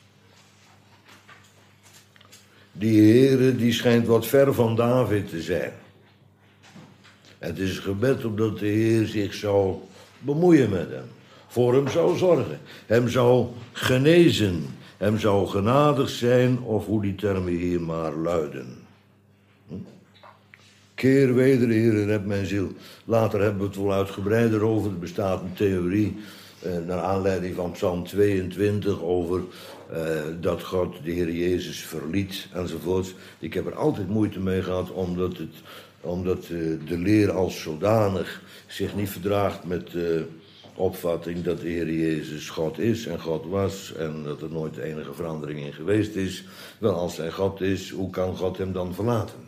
Die Heere, die schijnt wat ver van David te zijn. Het is een gebed opdat de Heer zich zou bemoeien met hem. Voor hem zou zorgen. Hem zou genezen. Hem zou genadig zijn, of hoe die termen hier maar luiden. Keer weder, Heer, red mijn ziel. Later hebben we het wel uitgebreider over. Er bestaat een theorie, naar aanleiding van Psalm 22, over dat God de Heer Jezus verliet, enzovoort. Ik heb er altijd moeite mee gehad, omdat de leer als zodanig zich niet verdraagt met de opvatting dat de Heer Jezus God is en God was en dat er nooit enige verandering in geweest is. Wel, als hij God is, hoe kan God hem dan verlaten?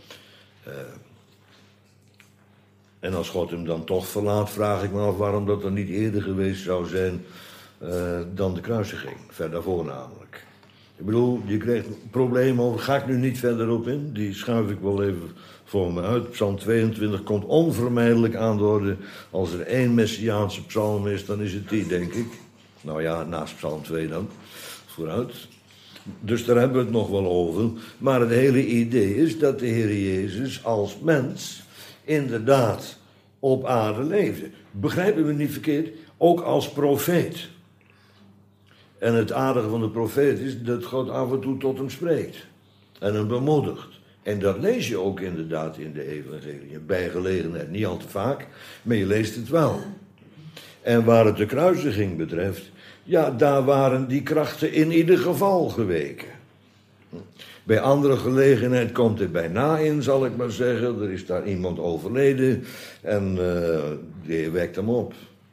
En als God hem dan toch verlaat, vraag ik me af waarom dat er niet eerder geweest zou zijn dan de kruisiging. Ver daarvoor namelijk. Ik bedoel, je krijgt een probleem over, ga ik nu niet verder op in, die schuif ik wel even voor me uit. Psalm 22 komt onvermijdelijk aan de orde. Als er één Messiaanse psalm is, dan is het die, denk ik. Nou ja, naast Psalm 2 dan, vooruit. Dus daar hebben we het nog wel over. Maar het hele idee is dat de Heer Jezus als mens inderdaad op aarde leefde. Begrijpen we niet verkeerd? Ook als profeet. En het aardige van de profeet is dat God af en toe tot hem spreekt. En hem bemoedigt. En dat lees je ook inderdaad in de evangelie. Bij gelegenheid, niet al te vaak, maar je leest het wel. En waar het de kruisiging betreft, ja, daar waren die krachten in ieder geval geweken. Bij andere gelegenheid komt het bijna in, zal ik maar zeggen. Er is daar iemand overleden en die wekt hem op.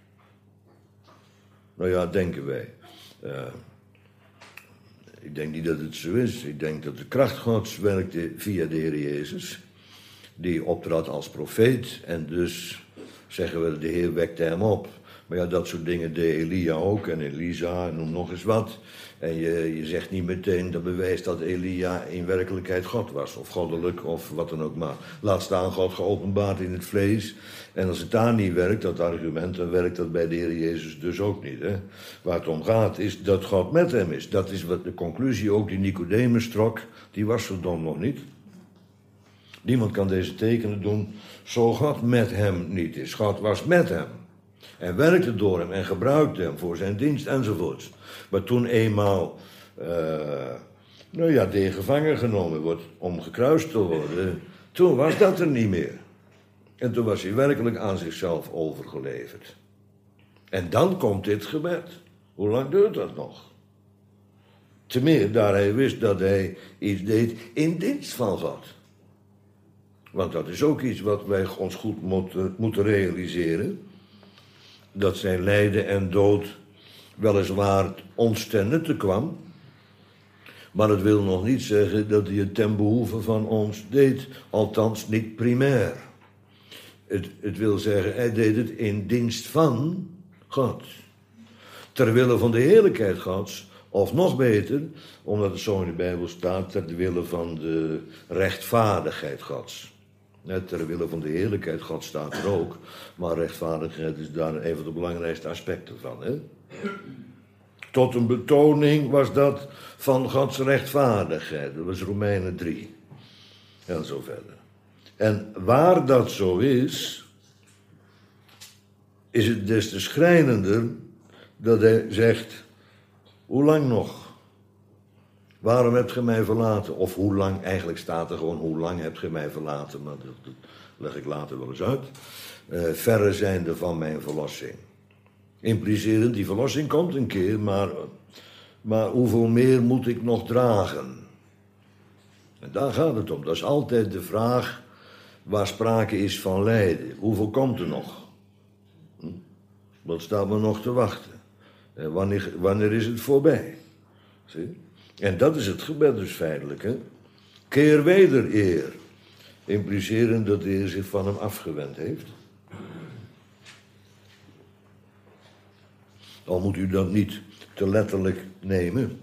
Nou ja, denken wij. Ik denk niet dat het zo is. Ik denk dat de kracht Gods werkte via de Heer Jezus. Die optrad als profeet en dus zeggen we, de Heer wekte hem op. Maar ja, dat soort dingen deed Elia ook en Elisa, noem nog eens wat. En je zegt niet meteen, dat bewijst dat Elia in werkelijkheid God was. Of goddelijk, of wat dan ook maar. Laat staan God geopenbaard in het vlees. En als het daar niet werkt, dat argument, dan werkt dat bij de Heer Jezus dus ook niet. Hè? Waar het om gaat, is dat God met hem is. Dat is wat de conclusie ook die Nicodemus trok. Die was zo dom nog niet. Niemand kan deze tekenen doen, zo God met hem niet is. God was met hem. En werkte door hem en gebruikte hem voor zijn dienst enzovoort. Maar toen eenmaal de gevangen genomen wordt om gekruist te worden, toen was dat er niet meer. En toen was hij werkelijk aan zichzelf overgeleverd. En dan komt dit gebed. Hoe lang duurt dat nog? Te meer daar hij wist dat hij iets deed in dienst van God. Want dat is ook iets wat wij ons goed moeten realiseren. Dat zijn lijden en dood weliswaar ons ten nutte kwam. Maar het wil nog niet zeggen dat hij het ten behoeve van ons deed. Althans niet primair. Het wil zeggen, hij deed het in dienst van God. Ter wille van de heerlijkheid Gods. Of nog beter, omdat het zo in de Bijbel staat, ter wille van de rechtvaardigheid Gods. Ter wille van de heerlijkheid, God staat er ook. Maar rechtvaardigheid is daar een van de belangrijkste aspecten van. Hè? Tot een betoning was dat van Gods rechtvaardigheid. Dat was Romeinen 3. En zo verder. En waar dat zo is het des te schrijnender dat hij zegt, hoe lang nog? Waarom hebt ge mij verlaten? Of hoe lang, eigenlijk staat er gewoon, hoe lang hebt ge mij verlaten? Maar dat leg ik later wel eens uit. Verre zijnde van mijn verlossing. Implicerend, die verlossing komt een keer, maar hoeveel meer moet ik nog dragen? En daar gaat het om. Dat is altijd de vraag waar sprake is van lijden. Hoeveel komt er nog? Wat staat me nog te wachten? Wanneer is het voorbij? Zie? En dat is het gebed dus feitelijk. Hè? Keer weder eer. Implicerend dat de Heer zich van hem afgewend heeft. Al moet u dat niet te letterlijk nemen.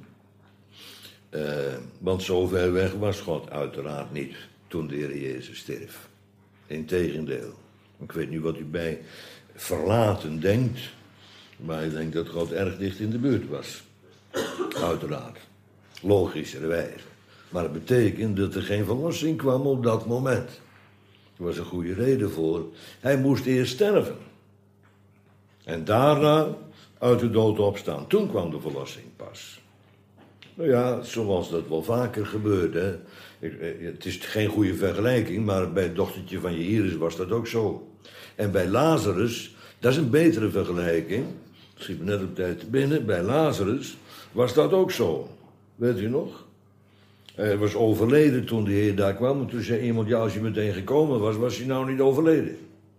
Want zo ver weg was God uiteraard niet toen de Heer Jezus stierf. Integendeel. Ik weet niet wat u bij verlaten denkt. Maar ik denk dat God erg dicht in de buurt was. Uiteraard. Logischerwijze. Maar het betekent dat er geen verlossing kwam op dat moment. Er was een goede reden voor. Hij moest eerst sterven. En daarna uit de dood opstaan. Toen kwam de verlossing pas. Nou ja, zoals dat wel vaker gebeurde. Het is geen goede vergelijking, maar bij het dochtertje van Jairus was dat ook zo. En bij Lazarus, dat is een betere vergelijking. Schiet me net op tijd te binnen. Bij Lazarus was dat ook zo. Weet u nog? Hij was overleden toen de Heer daar kwam. En toen zei iemand, ja, als je meteen gekomen was hij nou niet overleden.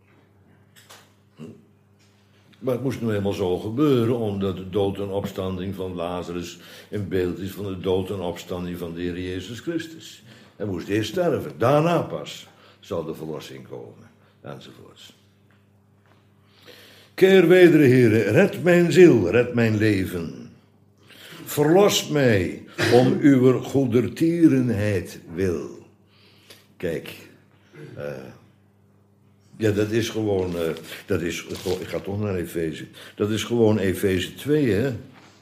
Maar het moest nou helemaal zo gebeuren, omdat de dood en opstanding van Lazarus een beeld is van de dood en opstanding van de Heer Jezus Christus. Hij moest eerst sterven, daarna pas zal de verlossing komen, enzovoorts. Keer weder, Heere, red mijn ziel, red mijn leven. Verlos mij om uw goedertierenheid wil. Kijk, ja, dat is gewoon, ik ga toch naar Efeze. Dat is gewoon Efeze 2, hè.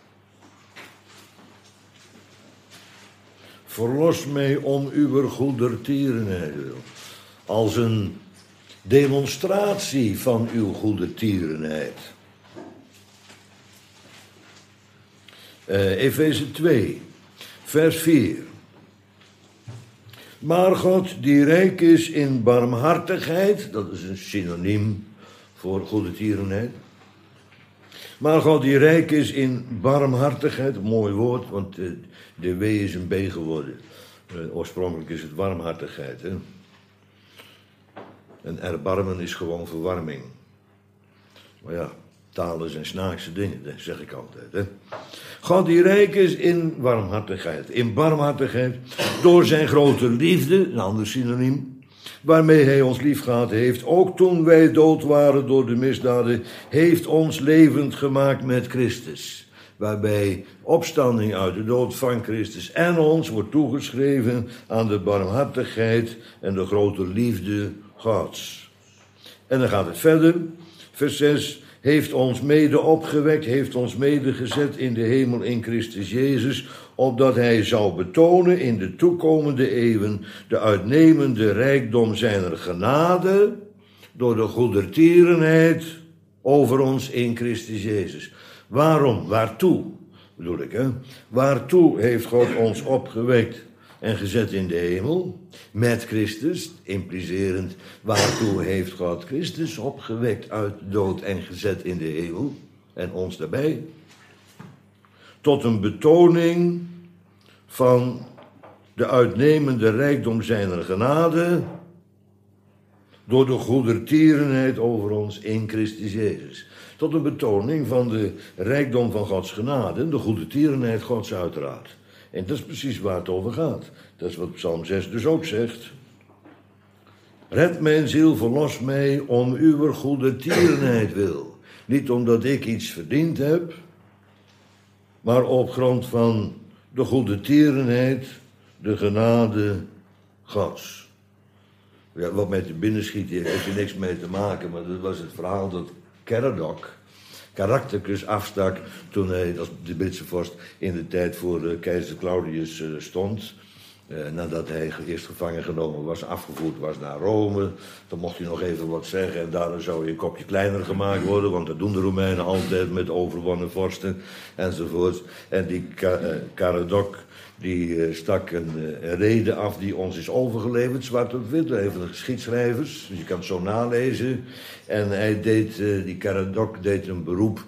Verlos mij om uw goedertierenheid wil. Als een demonstratie van uw goedertierenheid. Efeze 2, vers 4. Maar God die rijk is in barmhartigheid, dat is een synoniem voor goedertierenheid. Maar God die rijk is in barmhartigheid, een mooi woord, want de W is een B geworden. Oorspronkelijk is het warmhartigheid. Hè? En erbarmen is gewoon verwarming. Maar ja, talen zijn snaakse dingen, dat zeg ik altijd. Hè? God die rijk is in warmhartigheid. In barmhartigheid door zijn grote liefde, een ander synoniem, waarmee hij ons lief gehad heeft. Ook toen wij dood waren door de misdaden, heeft ons levend gemaakt met Christus. Waarbij opstanding uit de dood van Christus en ons wordt toegeschreven aan de barmhartigheid en de grote liefde Gods. En dan gaat het verder, vers 6. Heeft ons mede opgewekt, heeft ons mede gezet in de hemel in Christus Jezus, opdat hij zou betonen in de toekomende eeuwen de uitnemende rijkdom zijner genade, door de goedertierenheid over ons in Christus Jezus. Waarom? Waartoe? Bedoel ik, hè? Waartoe heeft God ons opgewekt en gezet in de hemel? Met Christus, implicerend, waartoe heeft God Christus opgewekt uit de dood en gezet in de hemel? En ons daarbij? Tot een betoning van de uitnemende rijkdom zijner genade, door de goedertierenheid over ons in Christus Jezus. Tot een betoning van de rijkdom van Gods genade, de goedertierenheid Gods uiteraard. En dat is precies waar het over gaat. Dat is wat Psalm 6 dus ook zegt. Red mijn ziel, verlos mij om uw goedertierenheid wil. Niet omdat ik iets verdiend heb, maar op grond van de goedertierenheid, de genade Gods. Ja, wat mij te binnen schiet, hier heeft er niks mee te maken, maar dat was het verhaal dat Caractacus afstak toen hij als de Britse vorst in de tijd voor keizer Claudius stond. Nadat hij eerst gevangen genomen was, afgevoerd was naar Rome. Dan mocht hij nog even wat zeggen en daarna zou hij een kopje kleiner gemaakt worden. Want dat doen de Romeinen altijd met overwonnen vorsten enzovoort. En die Caradoc die stak een rede af die ons is overgeleverd, zwart op wit, even de geschiedschrijvers. Dus je kan het zo nalezen. En hij die Caradoc deed een beroep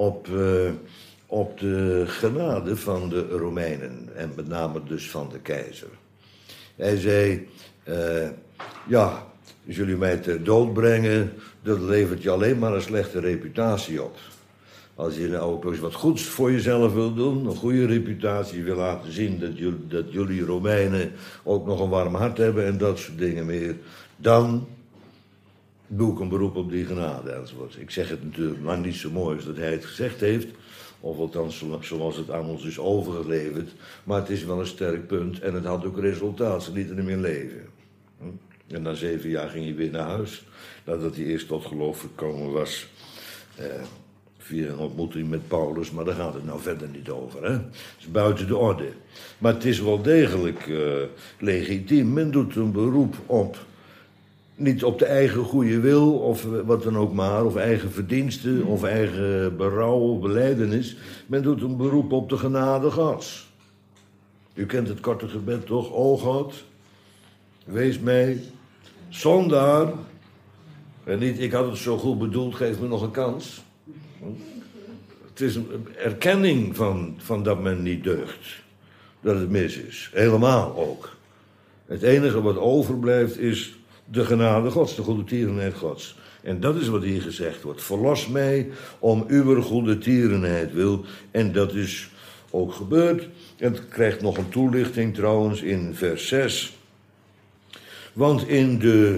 op de genade van de Romeinen. En met name dus van de keizer. Hij zei, ja, als jullie mij ter dood brengen, dat levert je alleen maar een slechte reputatie op. Als je nou ook eens wat goeds voor jezelf wil doen, een goede reputatie wil laten zien dat jullie Romeinen ook nog een warm hart hebben en dat soort dingen meer, dan doe ik een beroep op die genade enzovoort. Ik zeg het natuurlijk maar niet zo mooi als dat hij het gezegd heeft, of althans zoals het aan ons is overgeleverd, maar het is wel een sterk punt en het had ook resultaat, ze lieten hem in leven. En na 7 jaar ging hij weer naar huis, nadat hij eerst tot geloof gekomen was. Via een ontmoeting met Paulus, maar daar gaat het nou verder niet over. Hè? Het is buiten de orde. Maar het is wel degelijk legitiem. Men doet een beroep op, niet op de eigen goede wil, of wat dan ook maar, of eigen verdiensten, of eigen berouw of belijdenis. Men doet een beroep op de genade Gods. U kent het korte gebed toch? O God, wees mij zondaar. En niet, ik had het zo goed bedoeld, geef me nog een kans. Het is een erkenning van dat men niet deugt. Dat het mis is. Helemaal ook. Het enige wat overblijft is de genade Gods, de goede tierenheid Gods. En dat is wat hier gezegd wordt. Verlos mij om uw goede tierenheid wil. En dat is ook gebeurd. En het krijgt nog een toelichting trouwens in vers 6. Want in de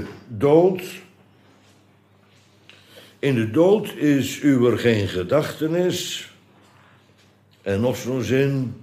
dood is uwer geen gedachtenis. En nog zo'n zin.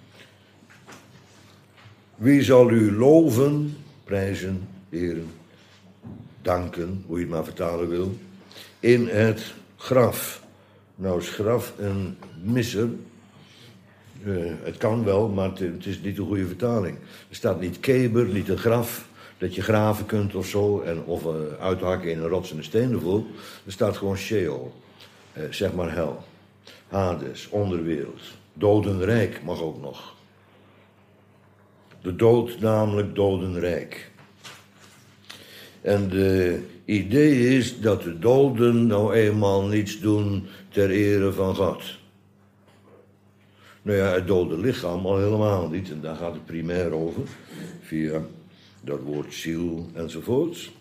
Wie zal u loven, prijzen, eren, danken, hoe je het maar vertalen wil, in het graf. Nou is graf een misser. Het kan wel, maar het is niet een goede vertaling. Er staat niet keber, niet een graf, dat je graven kunt of zo, of uithakken in een rots en een steen ervoor. Er staat gewoon Sheol, zeg maar hel, Hades, onderwereld, dodenrijk mag ook nog. De dood namelijk dodenrijk. En de idee is dat de doden nou eenmaal niets doen ter ere van God. Nou ja, het dode lichaam al helemaal niet, en daar gaat het primair over, via dat woord ziel enzovoorts.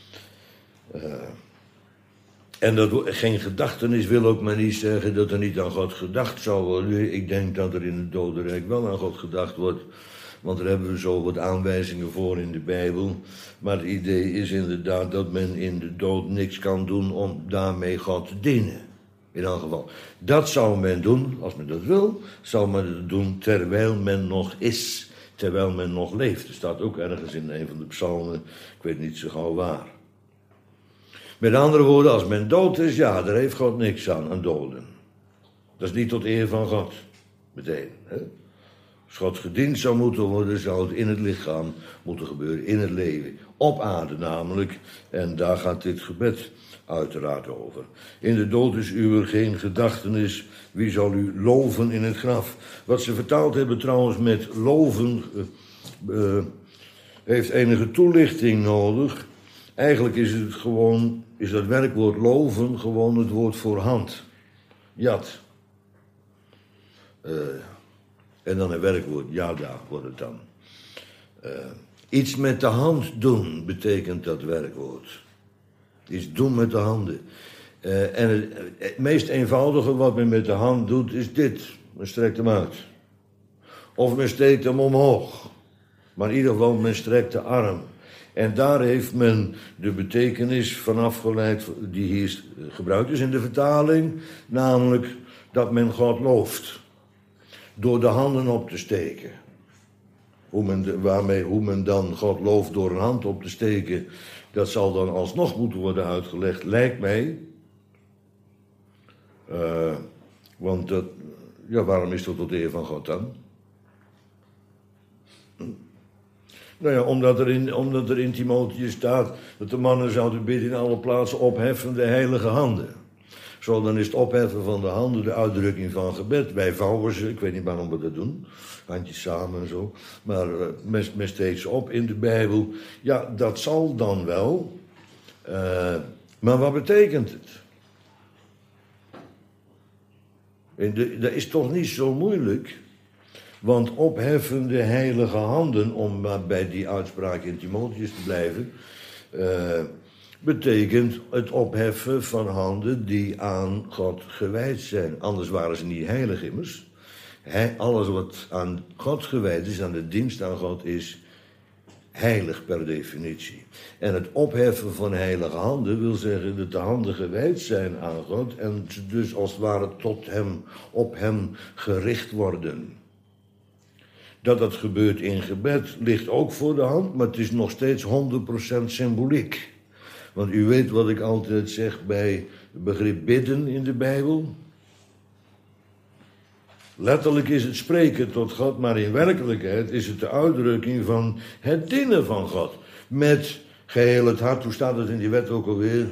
En dat geen gedachtenis wil ook maar niet zeggen dat er niet aan God gedacht zou worden. Ik denk dat er in het dodenrijk wel aan God gedacht wordt. Want daar hebben we zo wat aanwijzingen voor in de Bijbel. Maar het idee is inderdaad dat men in de dood niks kan doen om daarmee God te dienen. In elk geval. Dat zou men doen, als men dat wil, zou men het doen terwijl men nog is. Terwijl men nog leeft. Er staat ook ergens in een van de psalmen, ik weet niet zo gauw waar. Met andere woorden, als men dood is, ja, daar heeft God niks aan doden. Dat is niet tot eer van God. Meteen, hè. Als God gediend zou moeten worden, zou het in het lichaam moeten gebeuren, in het leven. Op aarde namelijk, en daar gaat dit gebed uiteraard over. In de dood is uwer geen gedachtenis, wie zal u loven in het graf? Wat ze vertaald hebben trouwens met loven, heeft enige toelichting nodig. Eigenlijk is dat werkwoord loven gewoon het woord voor hand. Yad. En dan een werkwoord, yada wordt het dan. Iets met de hand doen betekent dat werkwoord. Iets doen met de handen. En het meest eenvoudige wat men met de hand doet is dit. Men strekt hem uit. Of men steekt hem omhoog. Maar in ieder geval, men strekt de arm. En daar heeft men de betekenis van afgeleid die hier gebruikt is in de vertaling. Namelijk dat men God looft. Door de handen op te steken. Hoe men dan God looft door een hand op te steken, dat zal dan alsnog moeten worden uitgelegd, lijkt mij. Want waarom is dat tot eer van God dan? Nou ja, omdat er in Timotheus staat dat de mannen zouden bidden in alle plaatsen opheffen de heilige handen. Zo, dan is het opheffen van de handen de uitdrukking van gebed. Wij vouwen ze, ik weet niet waarom we dat doen, handjes samen en zo. Maar men steekt ze op in de Bijbel. Ja, dat zal dan wel. Maar wat betekent het? Dat is toch niet zo moeilijk. Want opheffen de heilige handen, om maar bij die uitspraak in Timotheus te blijven, betekent het opheffen van handen die aan God gewijd zijn. Anders waren ze niet heilig immers. Alles wat aan God gewijd is, aan de dienst aan God, is heilig per definitie. En het opheffen van heilige handen wil zeggen dat de handen gewijd zijn aan God en ze dus als het ware op hem gericht worden. Dat gebeurt in gebed ligt ook voor de hand, maar het is nog steeds 100% symboliek. Want u weet wat ik altijd zeg bij het begrip bidden in de Bijbel. Letterlijk is het spreken tot God, maar in werkelijkheid is het de uitdrukking van het dienen van God. Met geheel het hart, hoe staat het in die wet ook alweer?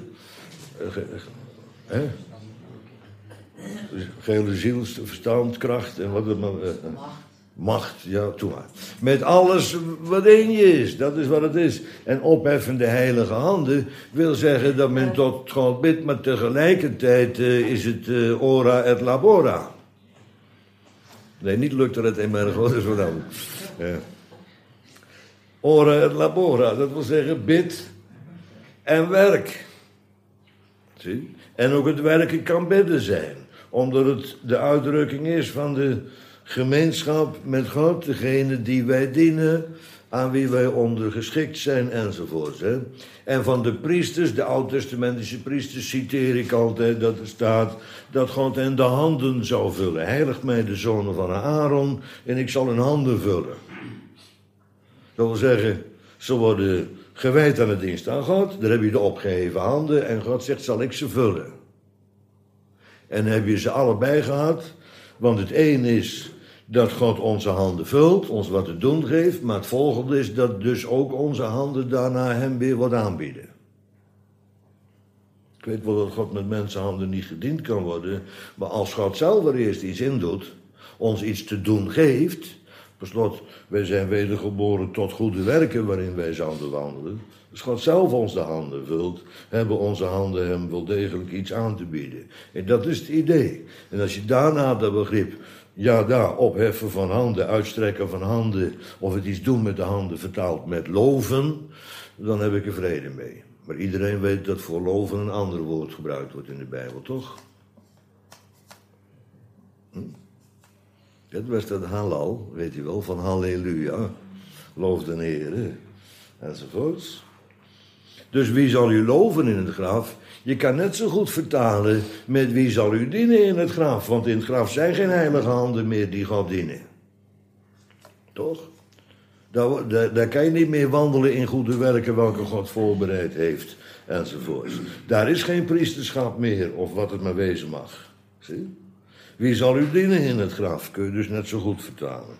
Gehele ziel, verstand, kracht en wat het maar... Macht, ja, toe maar. Met alles wat in je is, dat is wat het is. En opheffen de heilige handen wil zeggen dat men tot God bidt, maar tegelijkertijd is het ora et labora. Nee, niet lukt er het emergo, dat is wat anders. Ora et labora, dat wil zeggen bid en werk. Zie? En ook het werken kan bidden zijn, omdat het de uitdrukking is van de gemeenschap met God, degene die wij dienen, aan wie wij ondergeschikt zijn, enzovoort. Hè. En van de priesters, de oud-testamentische priesters, citeer ik altijd dat er staat dat God hen de handen zou vullen. Heilig mij de zonen van Aaron en ik zal hun handen vullen. Dat wil zeggen, ze worden gewijd aan de dienst aan God, daar heb je de opgeheven handen en God zegt, zal ik ze vullen. En heb je ze allebei gehad, want het een is dat God onze handen vult, ons wat te doen geeft, maar het volgende is dat dus ook onze handen daarna hem weer wat aanbieden. Ik weet wel dat God met mensenhanden niet gediend kan worden, maar als God zelf er eerst iets in doet, ons iets te doen geeft, per slot, wij zijn wedergeboren tot goede werken waarin wij zouden wandelen. Als God zelf ons de handen vult, hebben onze handen hem wel degelijk iets aan te bieden. En dat is het idee. En als je daarna dat begrip, opheffen van handen, uitstrekken van handen, of het iets doen met de handen vertaalt met loven, dan heb ik er vrede mee. Maar iedereen weet dat voor loven een ander woord gebruikt wordt in de Bijbel, toch? Dat was dat halal, weet je wel, van halleluja, loof de Heere, enzovoorts. Dus wie zal u loven in het graf? Je kan net zo goed vertalen met wie zal u dienen in het graf. Want in het graf zijn geen heilige handen meer die God dienen. Toch? Daar kan je niet meer wandelen in goede werken welke God voorbereid heeft. Enzovoorts. Daar is geen priesterschap meer of wat het maar wezen mag. Zie? Wie zal u dienen in het graf? Kun je dus net zo goed vertalen.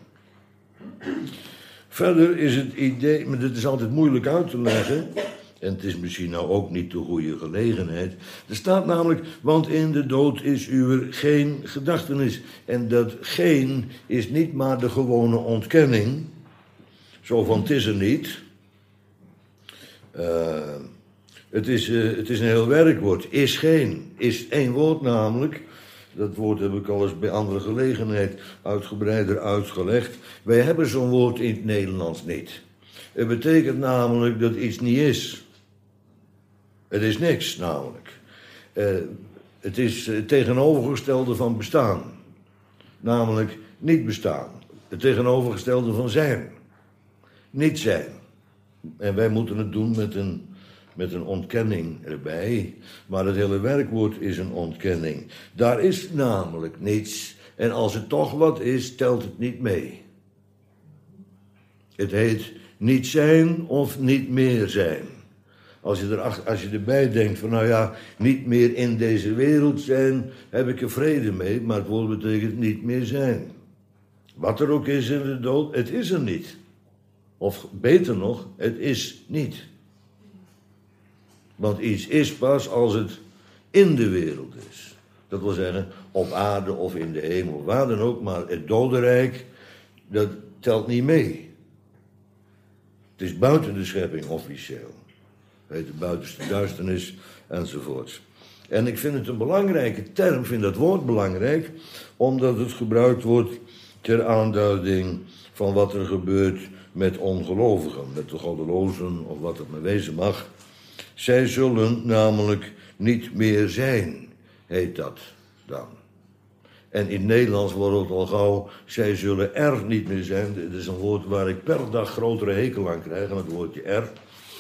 Verder is het idee, maar dit is altijd moeilijk uit te leggen. En het is misschien nou ook niet de goede gelegenheid. Er staat namelijk, want in de dood is uw geen gedachtenis. En dat geen is niet maar de gewone ontkenning. Zo van, het is er niet. Het is een heel werkwoord. Is geen. Is één woord namelijk. Dat woord heb ik al eens bij andere gelegenheid uitgebreider uitgelegd. Wij hebben zo'n woord in het Nederlands niet. Het betekent namelijk dat iets niet is. Het is niks, namelijk. Het is het tegenovergestelde van bestaan. Namelijk niet bestaan. Het tegenovergestelde van zijn. Niet zijn. En wij moeten het doen met een ontkenning erbij. Maar het hele werkwoord is een ontkenning. Daar is namelijk niets. En als het toch wat is, telt het niet mee. Het heet niet zijn of niet meer zijn. Als je erbij denkt van, nou ja, niet meer in deze wereld zijn, heb ik er vrede mee, maar het woord betekent niet meer zijn. Wat er ook is in de dood, het is er niet. Of beter nog, het is niet. Want iets is pas als het in de wereld is. Dat wil zeggen, op aarde of in de hemel, waar dan ook, maar het dodenrijk, dat telt niet mee. Het is buiten de schepping officieel. Heet de buitenste duisternis enzovoorts. En ik vind het een belangrijke term, vind dat woord belangrijk, omdat het gebruikt wordt ter aanduiding van wat er gebeurt met ongelovigen, met de goddelozen of wat het maar wezen mag. Zij zullen namelijk niet meer zijn, heet dat dan. En in het Nederlands wordt het al gauw, zij zullen er niet meer zijn. Dat is een woord waar ik per dag grotere hekel aan krijg, aan het woordje er.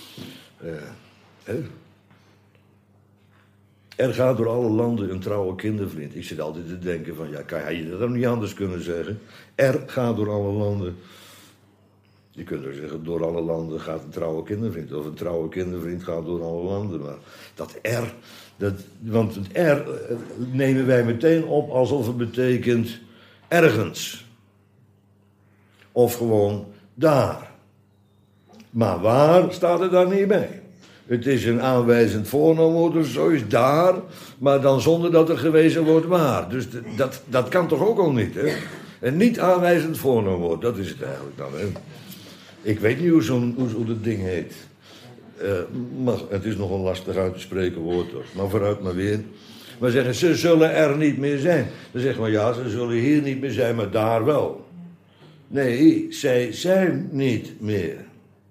Er gaat door alle landen een trouwe kindervriend. Ik zit altijd te denken van, ja, kan je dat niet anders kunnen zeggen? Er gaat door alle landen. Je kunt er zeggen, door alle landen gaat een trouwe kindervriend. Of een trouwe kindervriend gaat door alle landen. Maar dat er, want het er nemen wij meteen op alsof het betekent ergens. Of gewoon daar. Maar waar staat er daar niet bij? Het is een aanwijzend voornaamwoord, dus zo is daar, maar dan zonder dat er gewezen wordt waar. Dus dat kan toch ook al niet, hè? Een niet aanwijzend voornaamwoord, dat is het eigenlijk dan, hè? Ik weet niet hoe dat ding heet. Maar het is nog een lastig uit te spreken woord, hoor. Maar vooruit maar weer. We zeggen, ze zullen er niet meer zijn. Dan zeggen we, ja, ze zullen hier niet meer zijn, maar daar wel. Nee, zij zijn niet meer.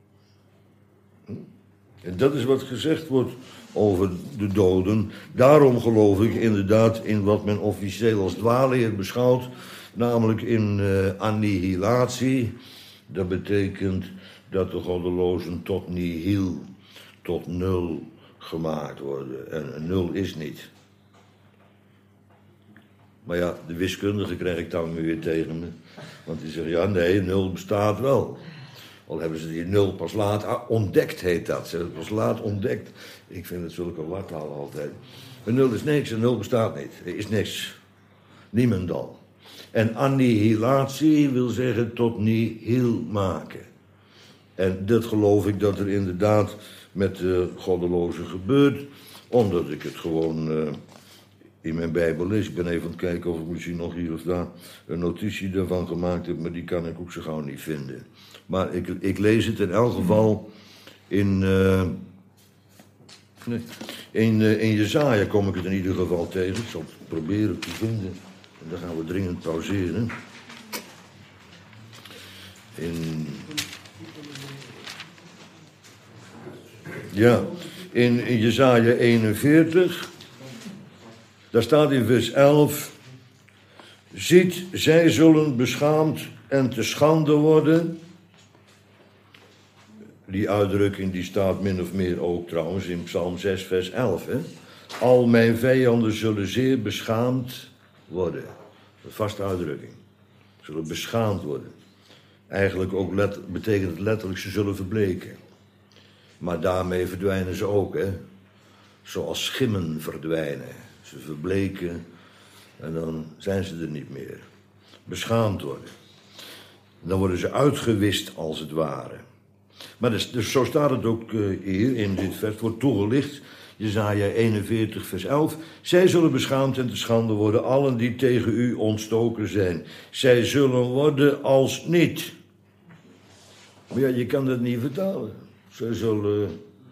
En dat is wat gezegd wordt over de doden. Daarom geloof ik inderdaad in wat men officieel als dwaalleer beschouwt, namelijk in annihilatie. Dat betekent dat de goddelozen tot nihil, tot nul gemaakt worden. En een nul is niet. Maar ja, de wiskundige krijg ik dan weer tegen me. Want die zeggen, ja nee, nul bestaat wel. Al hebben ze die nul pas laat ontdekt, heet dat. Ze hebben het pas laat ontdekt. Ik vind het zulke wartaal altijd. Een nul is niks, een nul bestaat niet. Er is niks. Niemendal. En annihilatie wil zeggen tot nihil maken. En dat geloof ik dat er inderdaad met de goddelozen gebeurt. Omdat ik het gewoon in mijn Bijbel lees. Ik ben even aan het kijken of ik misschien nog hier of daar een notitie daarvan gemaakt heb. Maar die kan ik ook zo gauw niet vinden. Maar ik lees het in elk geval in Jesaja kom ik het in ieder geval tegen. Ik zal het proberen te vinden. En dan gaan we dringend pauzeren. In Jesaja 41. Daar staat in vers 11. Ziet, zij zullen beschaamd en te schande worden. Die uitdrukking die staat min of meer ook trouwens in Psalm 6 vers 11. Hè? Al mijn vijanden zullen zeer beschaamd worden. Een vaste uitdrukking. Zullen beschaamd worden. Eigenlijk ook betekent het letterlijk ze zullen verbleken. Maar daarmee verdwijnen ze ook. Hè? Zoals schimmen verdwijnen. Ze verbleken en dan zijn ze er niet meer. Beschaamd worden. Dan worden ze uitgewist als het ware. Maar dus zo staat het ook hier in dit vers, wordt toegelicht. Jesaja 41 vers 11. Zij zullen beschaamd en te schande worden, allen die tegen u ontstoken zijn. Zij zullen worden als niet. Maar ja, je kan dat niet vertalen. Zij zullen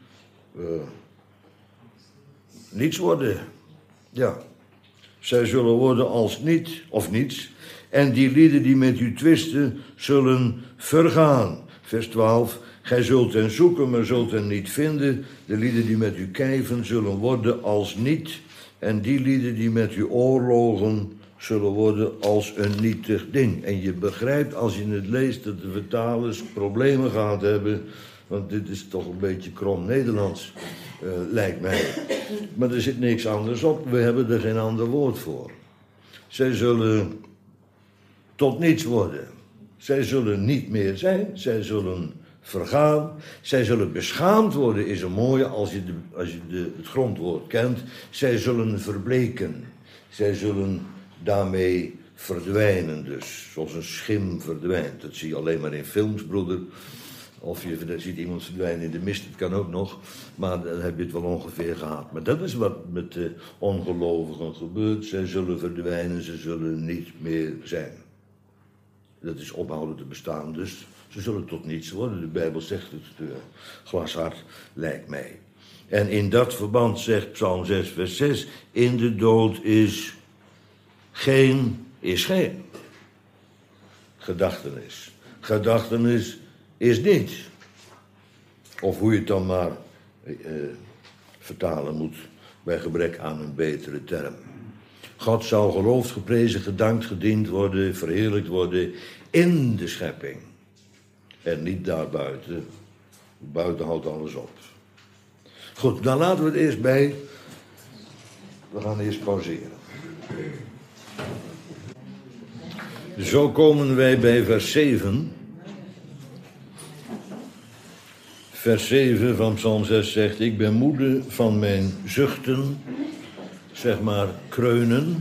niets worden. Ja. Zij zullen worden als niet of niets. En die lieden die met u twisten, zullen vergaan. Vers 12. Gij zult hen zoeken, maar zult hen niet vinden. De lieden die met u kijven, zullen worden als niet. En die lieden die met u oorlogen, zullen worden als een nietig ding. En je begrijpt als je het leest dat de vertalers problemen gehad hebben. Want dit is toch een beetje krom Nederlands, lijkt mij. Maar er zit niks anders op. We hebben er geen ander woord voor. Zij zullen tot niets worden. Zij zullen niet meer zijn, zij zullen vergaan. Zij zullen beschaamd worden, is een mooie als je het grondwoord kent. Zij zullen verbleken. Zij zullen daarmee verdwijnen dus. Zoals een schim verdwijnt. Dat zie je alleen maar in films, broeder. Of je ziet iemand verdwijnen in de mist, dat kan ook nog. Maar dan heb je het wel ongeveer gehad. Maar dat is wat met de ongelovigen gebeurt. Zij zullen verdwijnen, ze zullen niet meer zijn. Dat is ophouden te bestaan, dus ze zullen tot niets worden. De Bijbel zegt het glashard, lijkt mij. En in dat verband zegt Psalm 6, vers 6... in de dood is geen gedachtenis. Gedachtenis is niet. Of hoe je het dan maar vertalen moet, bij gebrek aan een betere term. God zal geloofd, geprezen, gedankt, gediend worden, verheerlijkt worden in de schepping. En niet daarbuiten. Buiten houdt alles op. Goed, dan laten we het eerst bij. We gaan eerst pauzeren. Zo komen wij bij vers 7. Vers 7 van Psalm 6 zegt: ik ben moede van mijn zuchten, zeg maar kreunen.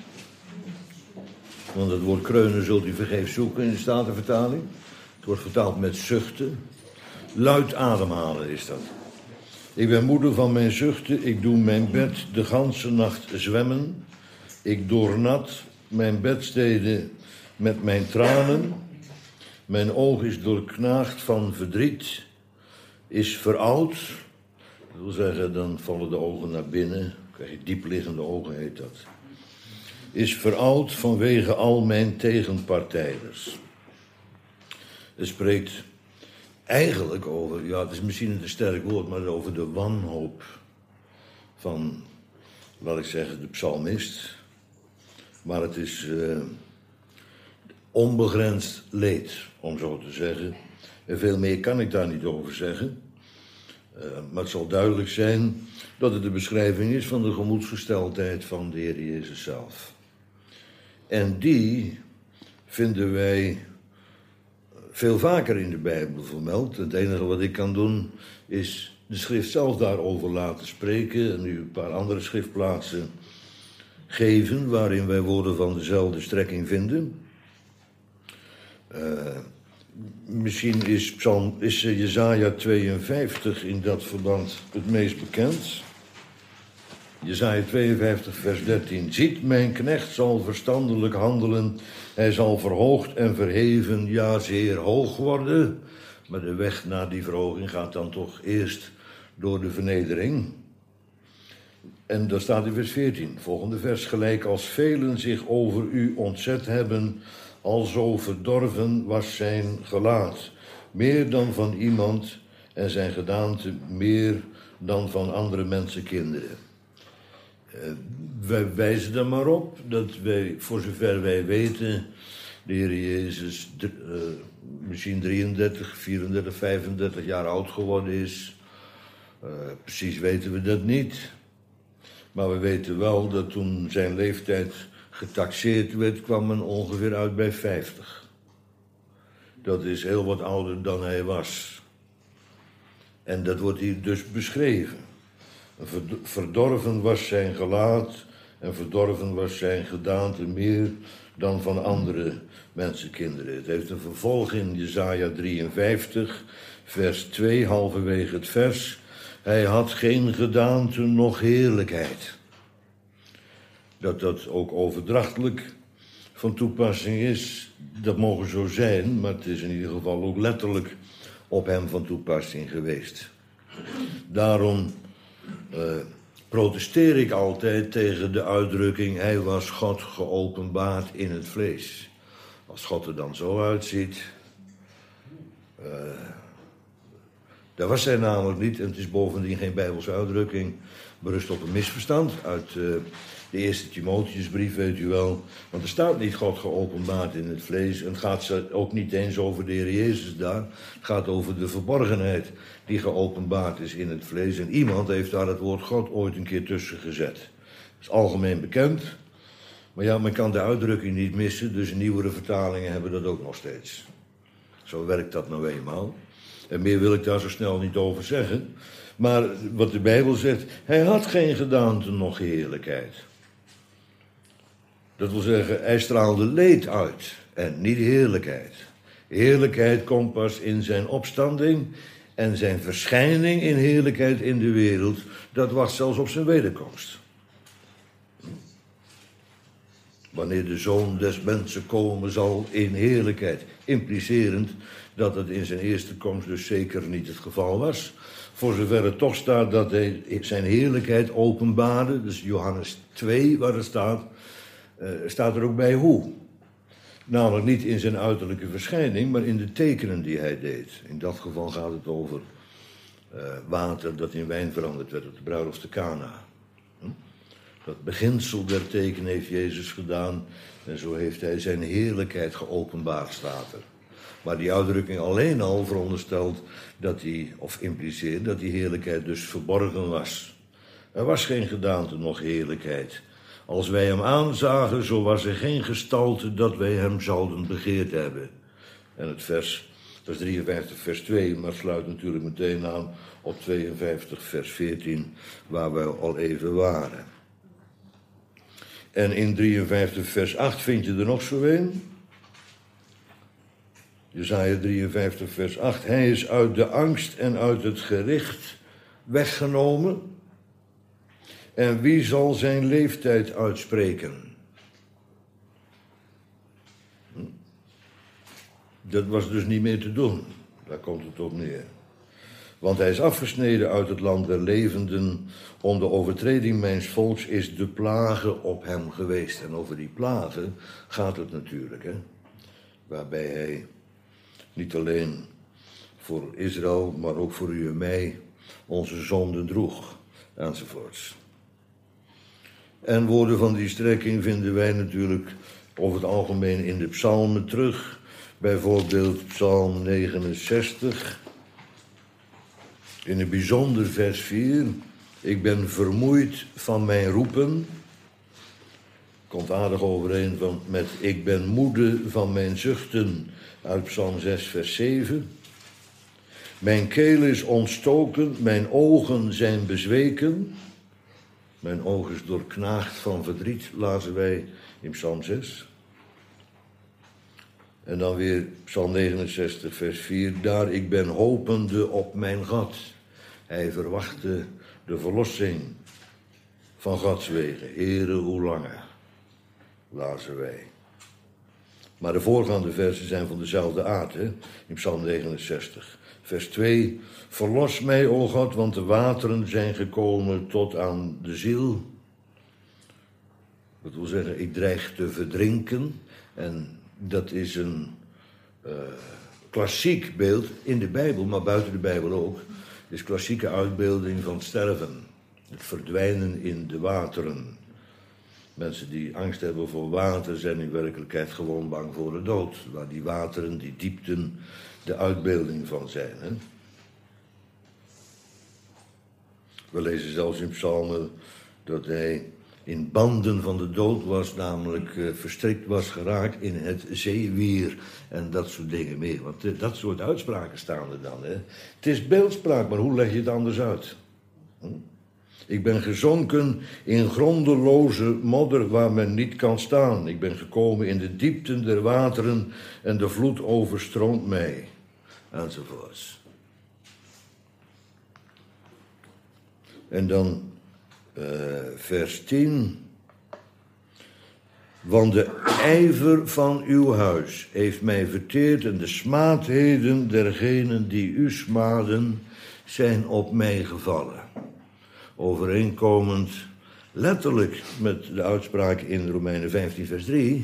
Want het woord kreunen zult u vergeefs zoeken in de Statenvertaling. Het wordt vertaald met zuchten. Luid ademhalen is dat. Ik ben moede van mijn zuchten, ik doe mijn bed de ganse nacht zwemmen. Ik doornat mijn bedsteden met mijn tranen. Mijn oog is doorknaagd van verdriet, is veroud. Dat wil zeggen, dan vallen de ogen naar binnen. Dan krijg je diepliggende ogen, heet dat. Is veroud vanwege al mijn tegenpartijders. Het spreekt eigenlijk over, ja, het is misschien een sterk woord, maar over de wanhoop van, laat ik zeggen, de psalmist. Maar het is onbegrensd leed, om zo te zeggen. En veel meer kan ik daar niet over zeggen. Maar het zal duidelijk zijn dat het de beschrijving is van de gemoedsgesteldheid van de Heer Jezus zelf. En die vinden wij veel vaker in de Bijbel vermeld. Het enige wat ik kan doen is de schrift zelf daarover laten spreken en u een paar andere schriftplaatsen geven waarin wij woorden van dezelfde strekking vinden. Misschien is Jesaja 52 in dat verband het meest bekend. Jesaja 52 vers 13. Ziet, mijn knecht zal verstandelijk handelen. Hij zal verhoogd en verheven, ja zeer hoog worden. Maar de weg naar die verhoging gaat dan toch eerst door de vernedering. En daar staat in vers 14, volgende vers. Gelijk als velen zich over u ontzet hebben, alzo verdorven was zijn gelaat. Meer dan van iemand en zijn gedaante meer dan van andere mensenkinderen. Wij wijzen er maar op dat wij, voor zover wij weten, de Heer Jezus misschien 33, 34, 35 jaar oud geworden is. Precies weten we dat niet. Maar we weten wel dat toen zijn leeftijd getaxeerd werd, kwam men ongeveer uit bij 50. Dat is heel wat ouder dan hij was. En dat wordt hier dus beschreven. Verdorven was zijn gelaat en verdorven was zijn gedaante meer dan van andere mensenkinderen. Het heeft een vervolg in Jesaja 53, vers 2, halverwege het vers. Hij had geen gedaante, noch heerlijkheid. Dat ook overdrachtelijk van toepassing is, dat mogen zo zijn, maar het is in ieder geval ook letterlijk op hem van toepassing geweest. Daarom protesteer ik altijd tegen de uitdrukking, hij was God geopenbaard in het vlees. Als God er dan zo uitziet, daar was hij namelijk niet, en het is bovendien geen Bijbelse uitdrukking, berust op een misverstand uit de eerste Timotheusbrief, weet u wel. Want er staat niet God geopenbaard in het vlees, en het gaat ook niet eens over de Heer Jezus daar. Het gaat over de verborgenheid die geopenbaard is in het vlees. En iemand heeft daar het woord God ooit een keer tussen gezet. Dat is algemeen bekend. Maar ja, men kan de uitdrukking niet missen, dus nieuwere vertalingen hebben dat ook nog steeds. Zo werkt dat nou eenmaal. En meer wil ik daar zo snel niet over zeggen. Maar wat de Bijbel zegt, hij had geen gedaante noch heerlijkheid. Dat wil zeggen, hij straalde leed uit en niet heerlijkheid. Heerlijkheid komt pas in zijn opstanding en zijn verschijning in heerlijkheid in de wereld, dat wacht zelfs op zijn wederkomst. Wanneer de Zoon des Mensen komen zal in heerlijkheid. Implicerend dat het in zijn eerste komst dus zeker niet het geval was. Voor zover het toch staat dat hij zijn heerlijkheid openbaarde. Dus Johannes 2 waar het staat er ook bij hoe. Namelijk niet in zijn uiterlijke verschijning, maar in de tekenen die hij deed. In dat geval gaat het over water dat in wijn veranderd werd op de bruiloft te Cana. Dat beginsel der tekenen heeft Jezus gedaan en zo heeft hij zijn heerlijkheid geopenbaard, staat er. Maar die uitdrukking alleen al veronderstelt dat hij, of impliceert, dat die heerlijkheid dus verborgen was. Er was geen gedaante noch heerlijkheid. Als wij hem aanzagen, zo was er geen gestalte dat wij hem zouden begeerd hebben. En het vers, dat is 53 vers 2, maar sluit natuurlijk meteen aan op 52 vers 14, waar we al even waren. En in 53 vers 8 vind je er nog zo een. Jesaja 53 vers 8. Hij is uit de angst en uit het gericht weggenomen. En wie zal zijn leeftijd uitspreken? Dat was dus niet meer te doen. Daar komt het op neer. Want hij is afgesneden uit het land der levenden. Om de overtreding mijns volks is de plage op hem geweest. En over die plagen gaat het natuurlijk. Hè? Waarbij hij niet alleen voor Israël, maar ook voor u en mij onze zonden droeg. Enzovoorts. En woorden van die strekking vinden wij natuurlijk over het algemeen in de psalmen terug. Bijvoorbeeld psalm 69. In het bijzonder vers 4. Ik ben vermoeid van mijn roepen. Komt aardig overeen met ik ben moede van mijn zuchten uit psalm 6 vers 7. Mijn keel is ontstoken, mijn ogen zijn bezweken. Mijn oog is doorknaagd van verdriet, lazen wij in psalm 6. En dan weer psalm 69 vers 4. Daar ik ben hopende op mijn God. Hij verwachtte de verlossing van Gods wegen. Heere, hoe langer, lazen wij. Maar de voorgaande versen zijn van dezelfde aard, hè? In psalm 69. Vers 2. Verlos mij, o God, want de wateren zijn gekomen tot aan de ziel. Dat wil zeggen, ik dreig te verdrinken. En dat is een klassiek beeld in de Bijbel, maar buiten de Bijbel ook. Het is klassieke uitbeelding van sterven. Het verdwijnen in de wateren. Mensen die angst hebben voor water zijn in werkelijkheid gewoon bang voor de dood. Waar die wateren, die diepten, de uitbeelding van zijn. Hè? We lezen zelfs in psalmen dat hij in banden van de dood was, namelijk verstrikt was geraakt in het zeewier en dat soort dingen meer. Want dat soort uitspraken staan er dan. Hè? Het is beeldspraak, maar hoe leg je het anders uit? Ik ben gezonken in grondeloze modder waar men niet kan staan. Ik ben gekomen in de diepten der wateren en de vloed overstroomt mij. Enzovoorts. En dan vers 10. Want de ijver van uw huis heeft mij verteerd en de smaadheden dergenen die u smaden zijn op mij gevallen. Overeenkomend letterlijk met de uitspraak in Romeinen 15 vers 3.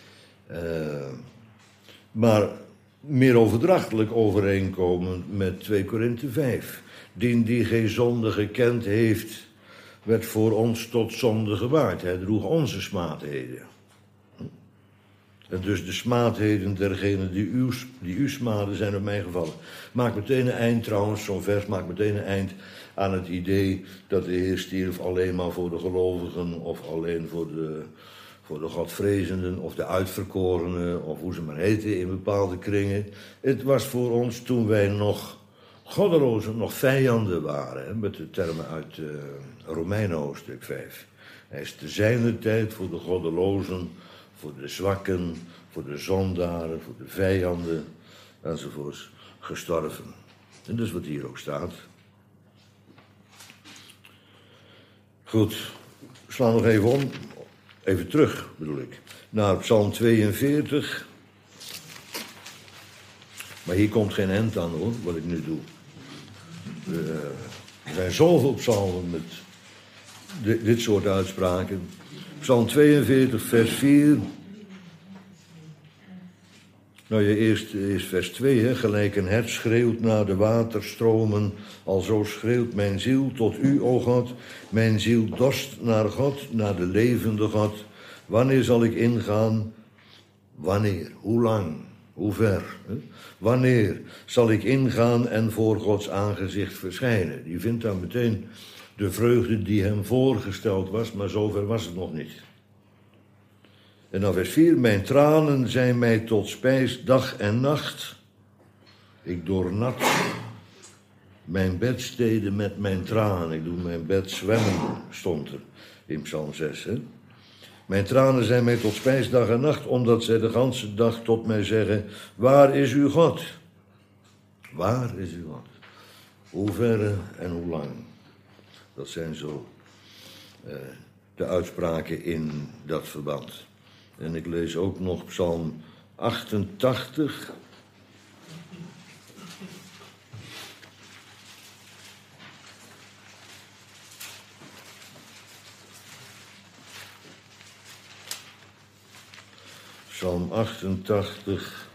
Maar meer overdrachtelijk overeenkomend met 2 Korinthe 5. Die geen zonde gekend heeft, werd voor ons tot zonde gewaard. Hij droeg onze smaadheden. En dus de smaadheden dergenen die u smaden zijn op mij gevallen. Maakt meteen een eind trouwens, zo'n vers maakt meteen een eind aan het idee dat de Heer stierf alleen maar voor de gelovigen of alleen voor de voor de godvrezenden of de uitverkorenen, of hoe ze maar heten in bepaalde kringen. Het was voor ons toen wij nog goddelozen, nog vijanden waren, hè, met de termen uit Romeinen hoofdstuk 5. Hij is te zijner tijd voor de goddelozen, voor de zwakken, voor de zondaren, voor de vijanden, enzovoorts, gestorven. En dat is wat hier ook staat. Goed, we slaan nog even om. Even terug, bedoel ik, naar Psalm 42. Maar hier komt geen eind aan, hoor, wat ik nu doe. Er zijn zoveel psalmen met dit soort uitspraken. Psalm 42, vers 4. Nou, eerst vers 2, hè. Gelijk een hert schreeuwt naar de waterstromen, alzo schreeuwt mijn ziel tot u, o God. Mijn ziel dorst naar God, naar de levende God. Wanneer zal ik ingaan? Wanneer? Hoe lang? Hoe ver? Hè? Wanneer zal ik ingaan en voor Gods aangezicht verschijnen? Die vindt dan meteen de vreugde die hem voorgesteld was, maar zover was het nog niet. En dan vers 4, mijn tranen zijn mij tot spijs dag en nacht. Ik doornat mijn bedsteden met mijn tranen. Ik doe mijn bed zwemmen, stond er in Psalm 6. Hè? Mijn tranen zijn mij tot spijs dag en nacht, omdat zij de ganse dag tot mij zeggen, waar is uw God? Waar is uw God? Hoe verre en hoe lang? Dat zijn zo de uitspraken in dat verband. En ik lees ook nog Psalm 88. Psalm 88,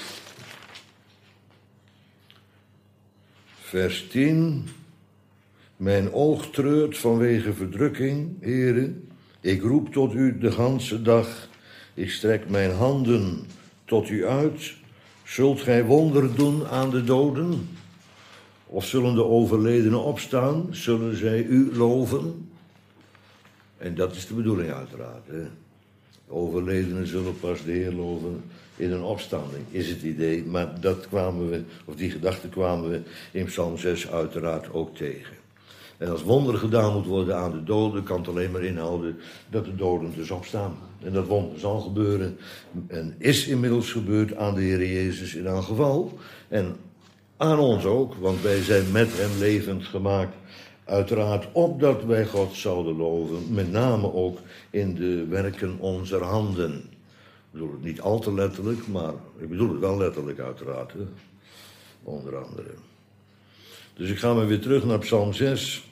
vers 10. Mijn oog treurt vanwege verdrukking, Heere. Ik roep tot u de ganse dag. Ik strek mijn handen tot u uit. Zult gij wonder doen aan de doden? Of zullen de overledenen opstaan? Zullen zij u loven? En dat is de bedoeling uiteraard. Hè? De overledenen zullen pas de Heer loven in een opstanding, is het idee. Maar die gedachte kwamen we in Psalm 6 uiteraard ook tegen. En als wonder gedaan moet worden aan de doden, kan het alleen maar inhouden dat de doden dus opstaan. En dat wonder zal gebeuren en is inmiddels gebeurd aan de Heer Jezus in elk geval. En aan ons ook, want wij zijn met hem levend gemaakt. Uiteraard opdat wij God zouden loven, met name ook in de werken onze handen. Ik bedoel het niet al te letterlijk, maar ik bedoel het wel letterlijk uiteraard. Hè? Onder andere. Dus ik ga maar weer terug naar Psalm 6.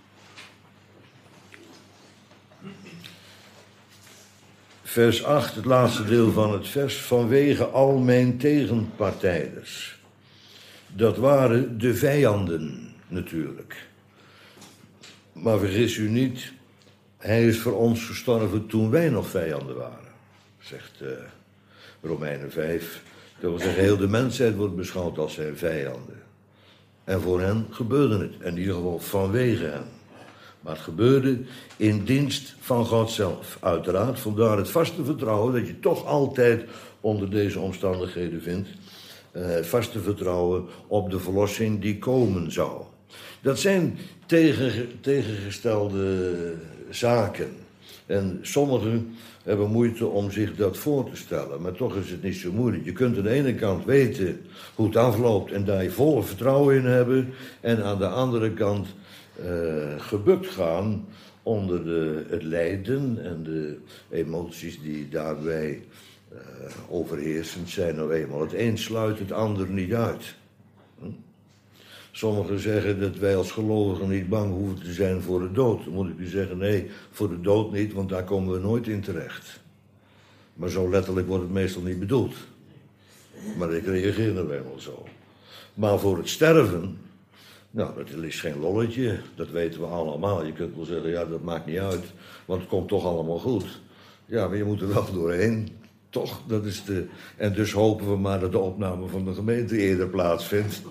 Vers 8, het laatste deel van het vers. Vanwege al mijn tegenpartijders. Dat waren de vijanden natuurlijk. Maar vergis u niet, hij is voor ons gestorven toen wij nog vijanden waren. Zegt Romeinen 5. Dat wil zeggen, heel de mensheid wordt beschouwd als zijn vijanden. En voor hen gebeurde het. In ieder geval vanwege hen. Maar het gebeurde in dienst van God zelf. Uiteraard, vandaar het vaste vertrouwen dat je toch altijd onder deze omstandigheden vindt. Het vaste vertrouwen op de verlossing die komen zou. Dat zijn tegengestelde zaken. En sommigen hebben moeite om zich dat voor te stellen. Maar toch is het niet zo moeilijk. Je kunt aan de ene kant weten hoe het afloopt en daar je volle vertrouwen in hebben. En aan de andere kant gebukt gaan onder het lijden en de emoties die daarbij overheersend zijn. Nou eenmaal, het een sluit het ander niet uit. Sommigen zeggen dat wij als gelovigen niet bang hoeven te zijn voor de dood. Dan moet ik u zeggen, nee, voor de dood niet, want daar komen we nooit in terecht. Maar zo letterlijk wordt het meestal niet bedoeld. Maar ik reageer er wel zo. Maar voor het sterven, nou, dat is geen lolletje, dat weten we allemaal. Je kunt wel zeggen, ja, dat maakt niet uit, want het komt toch allemaal goed. Ja, maar je moet er wel doorheen, toch? Dat is en dus hopen we maar dat de opname van de gemeente eerder plaatsvindt.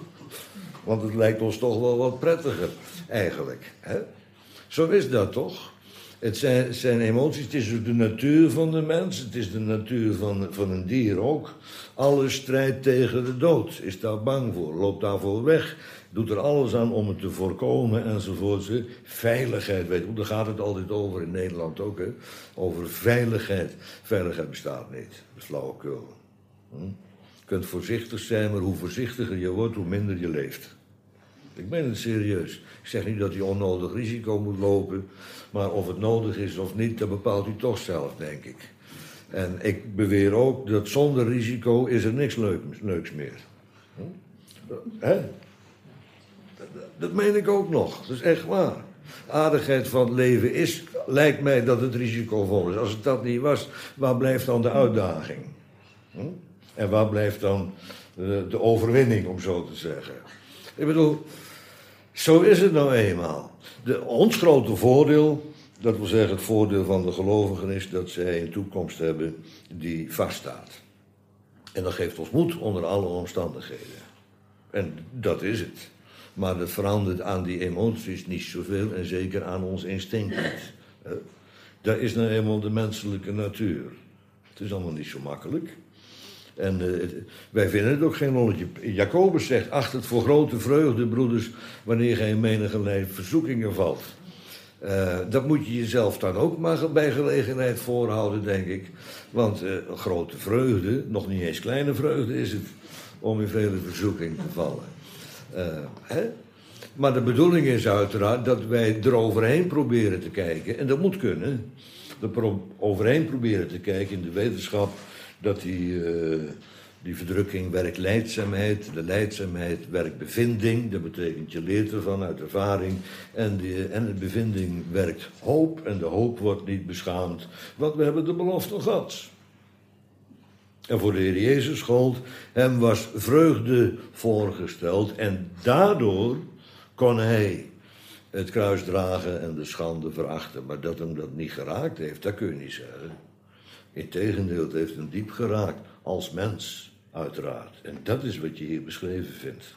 Want het lijkt ons toch wel wat prettiger, eigenlijk. Hè? Zo is dat toch? Het zijn emoties, het is de natuur van de mens, het is de natuur van een dier ook. Alle strijd tegen de dood, is daar bang voor, loopt daarvoor weg, doet er alles aan om het te voorkomen enzovoort. Veiligheid, weet je, daar gaat het altijd over in Nederland ook, hè? Over veiligheid. Veiligheid bestaat niet, dat is flauwekul. Je kunt voorzichtig zijn, maar hoe voorzichtiger je wordt, hoe minder je leeft. Ik meen het serieus. Ik zeg niet dat u onnodig risico moet lopen, maar of het nodig is of niet, dat bepaalt u toch zelf, denk ik. En ik beweer ook dat zonder risico is er niks leuks meer. Hè? Dat meen ik ook nog, dat is echt waar. Aardigheid van het leven is, lijkt mij dat het risicovol is. Als het dat niet was, waar blijft dan de uitdaging? En waar blijft dan de overwinning, om zo te zeggen? Ik bedoel, zo is het nou eenmaal. Ons grote voordeel, dat wil zeggen het voordeel van de gelovigen, is dat zij een toekomst hebben die vaststaat. En dat geeft ons moed onder alle omstandigheden. En dat is het. Maar dat verandert aan die emoties niet zoveel en zeker aan ons instinct niet. Dat is nou eenmaal de menselijke natuur. Het is allemaal niet zo makkelijk. En wij vinden het ook geen lolletje. Jacobus zegt, acht het voor grote vreugde, broeders, wanneer gij in menigerlei verzoekingen valt. Dat moet je jezelf dan ook maar bij gelegenheid voorhouden, denk ik. Want grote vreugde, nog niet eens kleine vreugde is het, om in vele verzoekingen te vallen. Hè? Maar de bedoeling is uiteraard dat wij eroverheen proberen te kijken. En dat moet kunnen. Overheen proberen te kijken in de wetenschap dat die verdrukking werkt lijdzaamheid, de lijdzaamheid werkt bevinding, dat betekent je leert ervan uit ervaring, en de bevinding werkt hoop, en de hoop wordt niet beschaamd, want we hebben de belofte Gods. En voor de Heer Jezus gold, hem was vreugde voorgesteld, en daardoor kon hij het kruis dragen en de schande verachten. Maar dat hem dat niet geraakt heeft, dat kun je niet zeggen. Integendeel, het heeft hem diep geraakt, als mens, uiteraard. En dat is wat je hier beschreven vindt.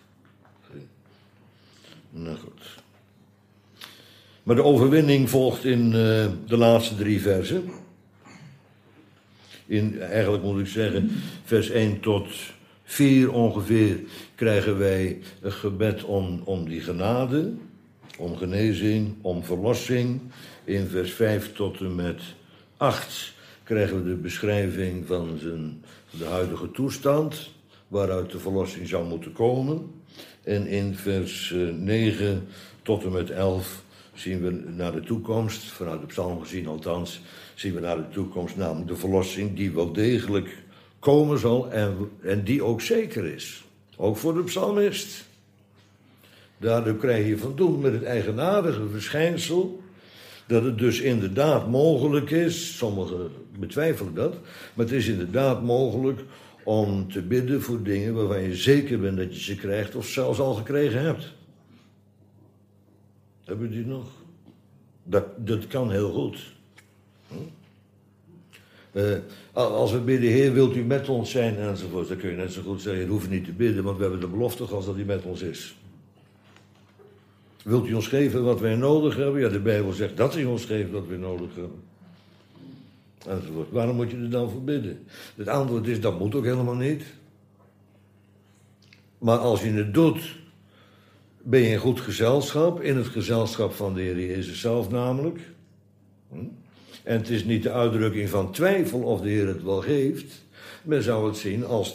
Nou goed. Maar de overwinning volgt in de laatste 3 versen. Eigenlijk moet ik zeggen, vers 1 tot 4 ongeveer krijgen wij een gebed om die genade, om genezing, om verlossing. In vers 5 tot en met 8 krijgen we de beschrijving van de huidige toestand, waaruit de verlossing zou moeten komen. En in vers 9 tot en met 11 zien we naar de toekomst, vanuit de psalm gezien althans, zien we naar de toekomst, namelijk de verlossing die wel degelijk komen zal en die ook zeker is. Ook voor de psalmist. Daardoor krijg je van doen met het eigenaardige verschijnsel dat het dus inderdaad mogelijk is, sommigen betwijfelen dat, maar het is inderdaad mogelijk om te bidden voor dingen waarvan je zeker bent dat je ze krijgt of zelfs al gekregen hebt. Hebben jullie nog? Dat kan heel goed. Als we bidden, Heer, wilt u met ons zijn enzovoort, dan kun je net zo goed zeggen, je hoeft niet te bidden, want we hebben de belofte als dat hij met ons is. Wilt u ons geven wat wij nodig hebben? Ja, de Bijbel zegt dat hij ons geeft wat we nodig hebben. Enzovoort. Waarom moet je er dan voor bidden? Het antwoord is, dat moet ook helemaal niet. Maar als je het doet, ben je in goed gezelschap, in het gezelschap van de Heer Jezus zelf namelijk. En het is niet de uitdrukking van twijfel of de Heer het wel geeft. Men zou het zien als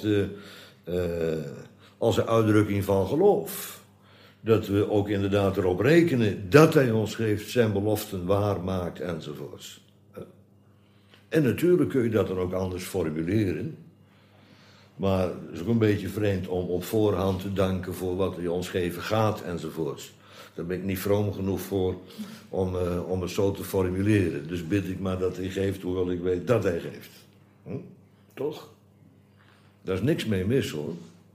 een uitdrukking van geloof. Dat we ook inderdaad erop rekenen dat hij ons geeft, zijn beloften waar maakt enzovoorts. En natuurlijk kun je dat dan ook anders formuleren. Maar het is ook een beetje vreemd om op voorhand te danken voor wat hij ons geven gaat enzovoorts. Daar ben ik niet vroom genoeg voor om het zo te formuleren. Dus bid ik maar dat hij geeft, hoewel ik weet dat hij geeft. Toch? Daar is niks mee mis, hoor.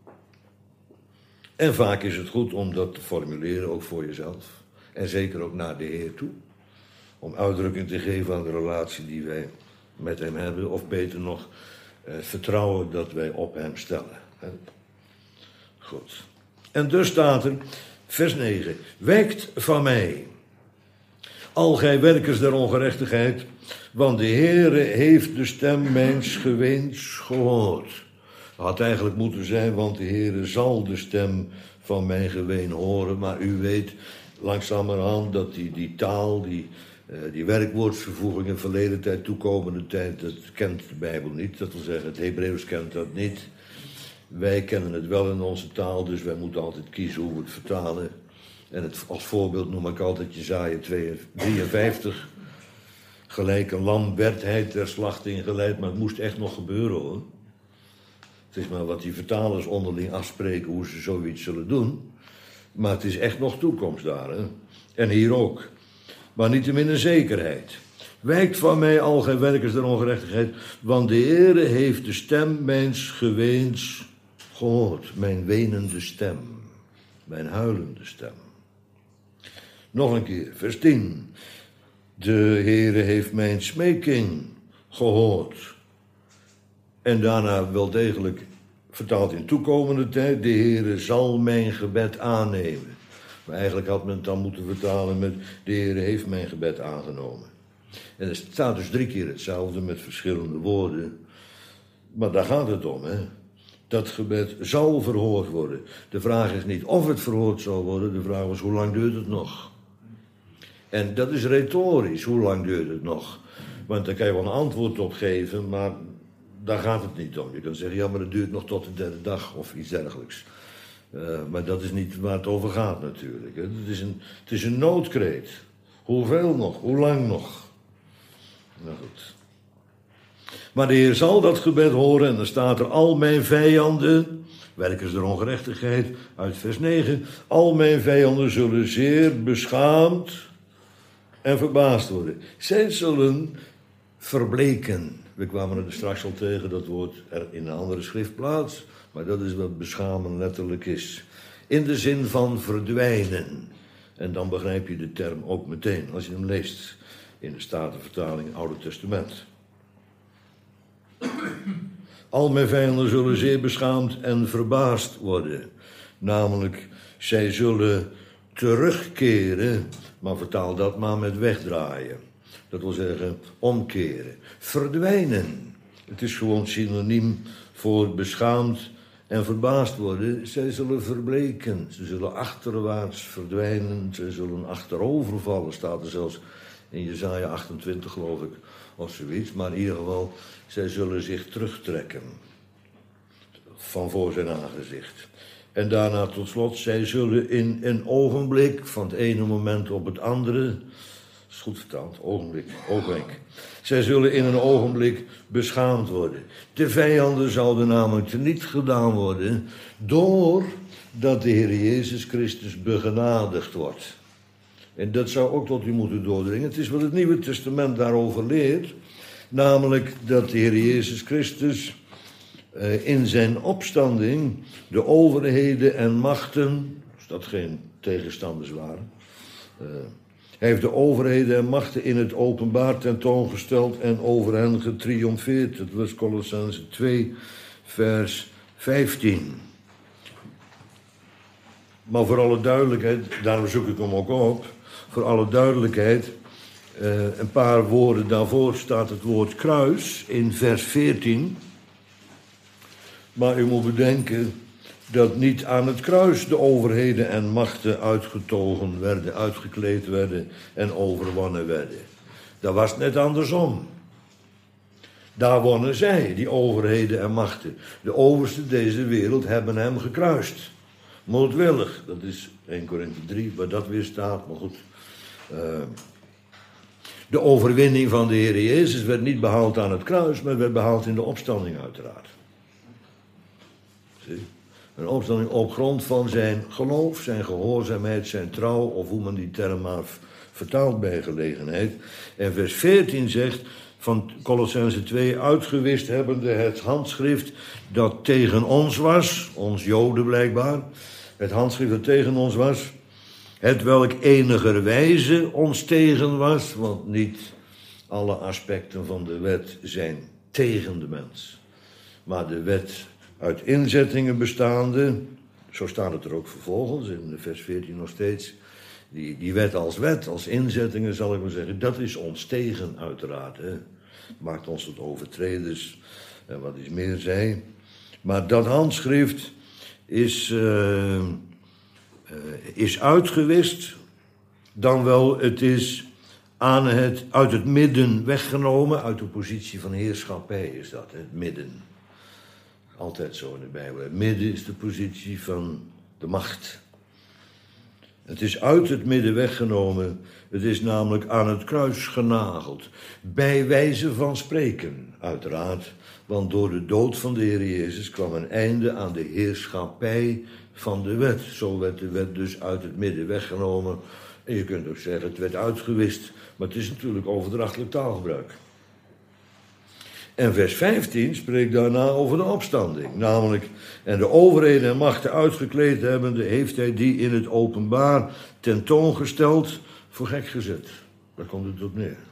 En vaak is het goed om dat te formuleren, ook voor jezelf. En zeker ook naar de Heer toe. Om uitdrukking te geven aan de relatie die wij met hem hebben. Of beter nog, het vertrouwen dat wij op hem stellen. Goed. En dus staat er, vers 9. Wijkt van mij. Al gij werkers der ongerechtigheid, want de Heere heeft de stem mijns geweens gehoord. Het had eigenlijk moeten zijn, want de Heere zal de stem van mijn geween horen. Maar u weet langzamerhand dat die taal, die werkwoordsvervoeging in verleden tijd, toekomende tijd, dat kent de Bijbel niet. Dat wil zeggen, het Hebreeuws kent dat niet. Wij kennen het wel in onze taal, dus wij moeten altijd kiezen hoe we het vertalen. En als voorbeeld noem ik altijd Jesaja 53. Gelijk een lam werd hij ter slachting geleid, maar het moest echt nog gebeuren hoor. Het is maar wat die vertalers onderling afspreken hoe ze zoiets zullen doen. Maar het is echt nog toekomst daar. Hè? En hier ook. Maar niettemin een zekerheid. Wijkt van mij al gij werkers der ongerechtigheid, want de Heere heeft de stem mijns geweens gehoord. Mijn wenende stem. Mijn huilende stem. Nog een keer, vers 10. De Heere heeft mijn smeking gehoord. En daarna wel degelijk vertaald in toekomende tijd. De Heere zal mijn gebed aannemen. Maar eigenlijk had men het dan moeten vertalen met de Heere heeft mijn gebed aangenomen. En er staat dus 3 keer hetzelfde met verschillende woorden. Maar daar gaat het om, hè. Dat gebed zal verhoord worden. De vraag is niet of het verhoord zal worden. De vraag is hoe lang duurt het nog? En dat is retorisch. Hoe lang duurt het nog? Want daar kan je wel een antwoord op geven, maar daar gaat het niet om. Je kan zeggen, ja, maar het duurt nog tot de 3e dag of iets dergelijks. Maar dat is niet waar het over gaat natuurlijk. Hè. Het is een noodkreet. Hoeveel nog? Hoe lang nog? Nou goed. Maar de Heer zal dat gebed horen en dan staat er al mijn vijanden, werkers der ongerechtigheid, uit vers 9. Al mijn vijanden zullen zeer beschaamd en verbaasd worden. Zij zullen verbleken. We kwamen er straks al tegen, dat woord er in een andere schriftplaats. Maar dat is wat beschamen letterlijk is. In de zin van verdwijnen. En dan begrijp je de term ook meteen als je hem leest in de Statenvertaling Oude Testament. Al mijn vijanden zullen zeer beschaamd en verbaasd worden. Namelijk, zij zullen terugkeren, maar vertaal dat maar met wegdraaien. Dat wil zeggen, omkeren. Verdwijnen. Het is gewoon synoniem voor beschaamd en verbaasd worden. Zij zullen verbleken. Ze zullen achterwaarts verdwijnen. Zij zullen achterovervallen. Staat er zelfs in Jesaja 28, geloof ik. Of zoiets. Maar in ieder geval, zij zullen zich terugtrekken. Van voor zijn aangezicht. En daarna tot slot, zij zullen in een ogenblik, van het ene moment op het andere, dat is goed vertaald, ogenblik. Zij zullen in een ogenblik beschaamd worden. De vijanden zouden namelijk teniet gedaan worden, doordat de Heer Jezus Christus begenadigd wordt. En dat zou ook tot u moeten doordringen. Het is wat het Nieuwe Testament daarover leert, namelijk dat de Heer Jezus Christus in zijn opstanding de overheden en machten, als dat geen tegenstanders waren, hij heeft de overheden en machten in het openbaar tentoongesteld en over hen getriomfeerd. Dat was Kolossenzen 2, vers 15. Maar voor alle duidelijkheid, daarom zoek ik hem ook op, voor alle duidelijkheid, een paar woorden daarvoor staat het woord kruis in vers 14. Maar u moet bedenken dat niet aan het kruis de overheden en machten uitgetogen werden, uitgekleed werden en overwonnen werden. Dat was net andersom. Daar wonnen zij, die overheden en machten. De oversten deze wereld hebben hem gekruist. Moedwillig, dat is 1 Korinthe 3, waar dat weer staat, maar goed. De overwinning van de Heer Jezus werd niet behaald aan het kruis, maar werd behaald in de opstanding uiteraard. Zie? Een opstanding op grond van zijn geloof, zijn gehoorzaamheid, zijn trouw, of hoe men die term maar vertaalt bij gelegenheid. En vers 14 zegt van Kolossenzen 2, uitgewist hebbende het handschrift dat tegen ons was, ons Joden blijkbaar, het handschrift dat tegen ons was, het welk enigerwijze ons tegen was, want niet alle aspecten van de wet zijn tegen de mens, maar de wet uit inzettingen bestaande, zo staat het er ook vervolgens, in vers 14 nog steeds, Die wet, als inzettingen zal ik maar zeggen, dat is ons tegen uiteraard. Hè. Maakt ons tot overtreders en wat is meer zij. Maar dat handschrift is uitgewist, dan wel het is uit het midden weggenomen, uit de positie van heerschappij is dat, het midden. Altijd zo in de Bijbel. Het midden is de positie van de macht. Het is uit het midden weggenomen. Het is namelijk aan het kruis genageld. Bij wijze van spreken, uiteraard. Want door de dood van de Heer Jezus kwam een einde aan de heerschappij van de wet. Zo werd de wet dus uit het midden weggenomen. En je kunt ook zeggen, het werd uitgewist. Maar het is natuurlijk overdrachtelijk taalgebruik. En vers 15 spreekt daarna over de opstanding. Namelijk, en de overheden en machten uitgekleed hebbende, heeft hij die in het openbaar tentoongesteld, voor gek gezet. Daar komt het op neer.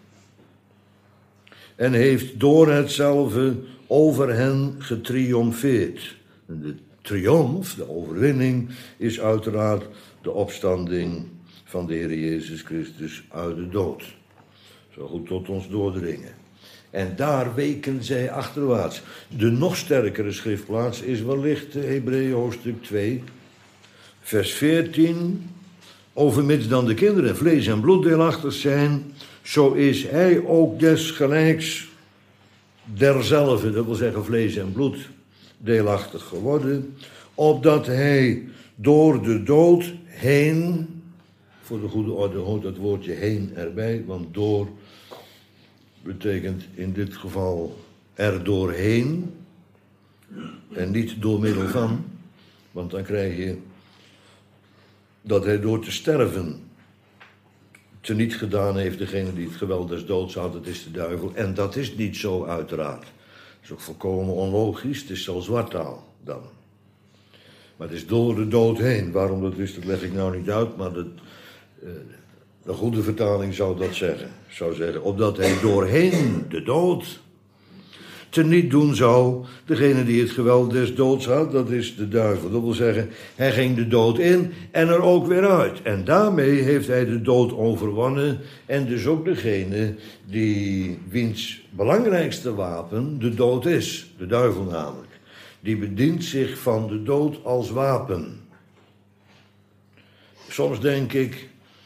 En heeft door hetzelfde over hen getriomfeerd. En de triomf, de overwinning, is uiteraard de opstanding van de Heer Jezus Christus uit de dood. Zo goed tot ons doordringen. En daar weken zij achterwaarts. De nog sterkere schriftplaats is wellicht Hebreeën hoofdstuk 2, vers 14. Overmits dan de kinderen vlees en bloed deelachtig zijn, zo is hij ook desgelijks derzelfde, dat wil zeggen vlees en bloed, deelachtig geworden, opdat hij door de dood heen, voor de goede orde hoort dat woordje heen erbij, want door betekent in dit geval er doorheen en niet door middel van, want dan krijg je dat hij door te sterven teniet gedaan heeft degene die het geweld des doods had, dat is de duivel. En dat is niet zo uiteraard. Dat is ook volkomen onlogisch, het is zelfs wartaal dan. Maar het is door de dood heen. Waarom dat is, dat leg ik nou niet uit, maar de goede vertaling zou dat zeggen. Zou zeggen, opdat hij doorheen de dood teniet doen zou degene die het geweld des doods had, dat is de duivel. Dat wil zeggen, hij ging de dood in en er ook weer uit. En daarmee heeft hij de dood overwonnen en dus ook degene wiens belangrijkste wapen de dood is. De duivel namelijk. Die bedient zich van de dood als wapen. Soms denk ik,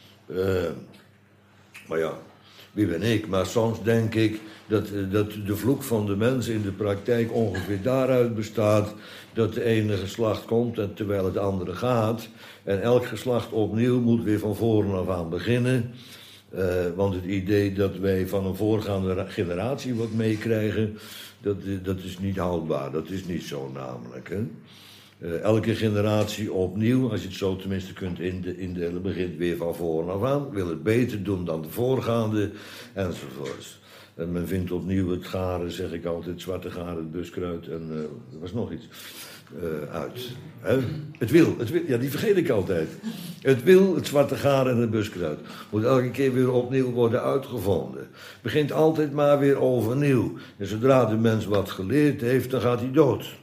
maar ja, wie ben ik? Maar soms denk ik dat de vloek van de mens in de praktijk ongeveer daaruit bestaat dat de ene geslacht komt en terwijl het andere gaat. En elk geslacht opnieuw moet weer van voren af aan beginnen. Want het idee dat wij van een voorgaande generatie wat meekrijgen, dat is niet houdbaar. Dat is niet zo namelijk. Hè? Elke generatie opnieuw, als je het zo tenminste kunt indelen, begint weer van voren af aan. Wil het beter doen dan de voorgaande, enzovoorts. En men vindt opnieuw het garen, zeg ik altijd, het zwarte garen, het buskruid en er was nog iets uit. Hè? Het wil, ja, die vergeet ik altijd. Het wil, het zwarte garen en het buskruid moet elke keer weer opnieuw worden uitgevonden. Begint altijd maar weer overnieuw. En zodra de mens wat geleerd heeft, dan gaat hij dood.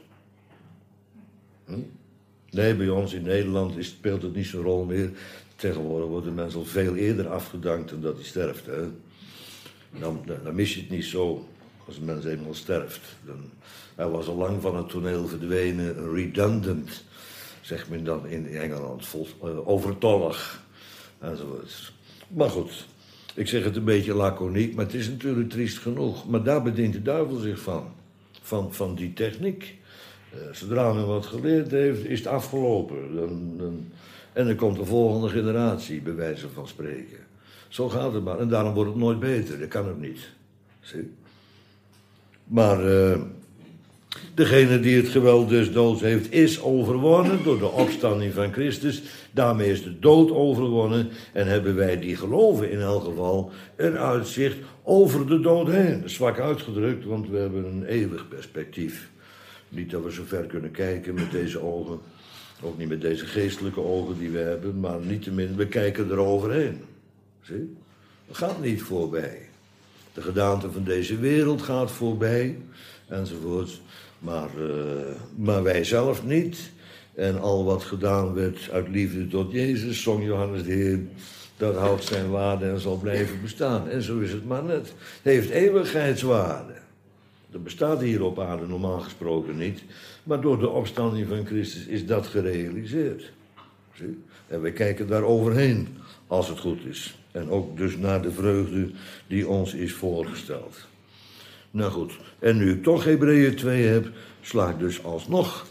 Nee, bij ons in Nederland speelt het niet zo'n rol meer. Tegenwoordig wordt de mens al veel eerder afgedankt dan dat hij sterft. Hè? Dan mis je het niet zo als een mens eenmaal sterft. Hij was al lang van het toneel verdwenen, redundant, zegt men dan in Engeland, overtollig. Enzovoort. Maar goed, ik zeg het een beetje laconiek, maar het is natuurlijk triest genoeg. Maar daar bedient de duivel zich van die techniek. Zodra men wat geleerd heeft, is het afgelopen. En dan komt de volgende generatie, bij wijze van spreken. Zo gaat het maar. En daarom wordt het nooit beter. Dat kan ook niet. Zie? Maar degene die het geweld des doods heeft, is overwonnen door de opstanding van Christus. Daarmee is de dood overwonnen. En hebben wij die geloven in elk geval een uitzicht over de dood heen. Dat is zwak uitgedrukt, want we hebben een eeuwig perspectief. Niet dat we zo ver kunnen kijken met deze ogen. Ook niet met deze geestelijke ogen die we hebben. Maar niettemin, we kijken eroverheen. Zie? Dat gaat niet voorbij. De gedaante van deze wereld gaat voorbij. Enzovoort. Maar wij zelf niet. En al wat gedaan werd uit liefde tot Jezus, zong Johannes de Heer. dat houdt zijn waarde en zal blijven bestaan. En zo is het maar net. Het heeft eeuwigheidswaarde. Dat bestaat hier op aarde normaal gesproken niet. Maar door de opstanding van Christus is dat gerealiseerd. Zie? En wij kijken daar overheen, als het goed is. En ook dus naar de vreugde die ons is voorgesteld. Nou goed, en nu ik toch Hebreeën 2 heb, sla ik dus alsnog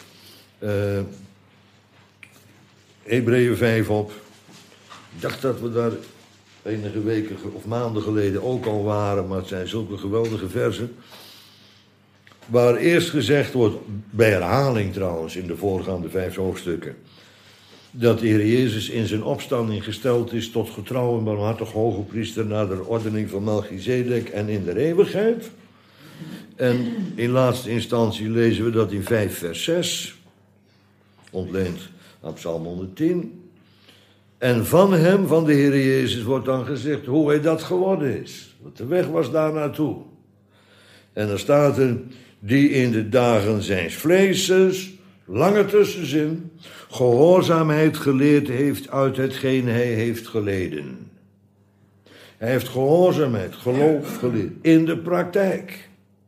Hebreeën 5 op. Ik dacht dat we daar enige weken of maanden geleden ook al waren, maar het zijn zulke geweldige versen. Waar eerst gezegd wordt, bij herhaling trouwens, in de voorgaande 5 hoofdstukken, dat de Heer Jezus in zijn opstanding gesteld is tot getrouw en barmhartig hoge priester naar de ordening van Melchizedek en in de eeuwigheid. En in laatste instantie lezen we dat in 5 vers 6, ontleend aan Psalm 110. En van hem, van de Heer Jezus, wordt dan gezegd hoe hij dat geworden is. Want de weg was daar naartoe. En dan staat er, die in de dagen zijns vleeses, lange tussenzin, gehoorzaamheid geleerd heeft uit hetgeen hij heeft geleden. Hij heeft gehoorzaamheid, geloof geleerd, in de praktijk.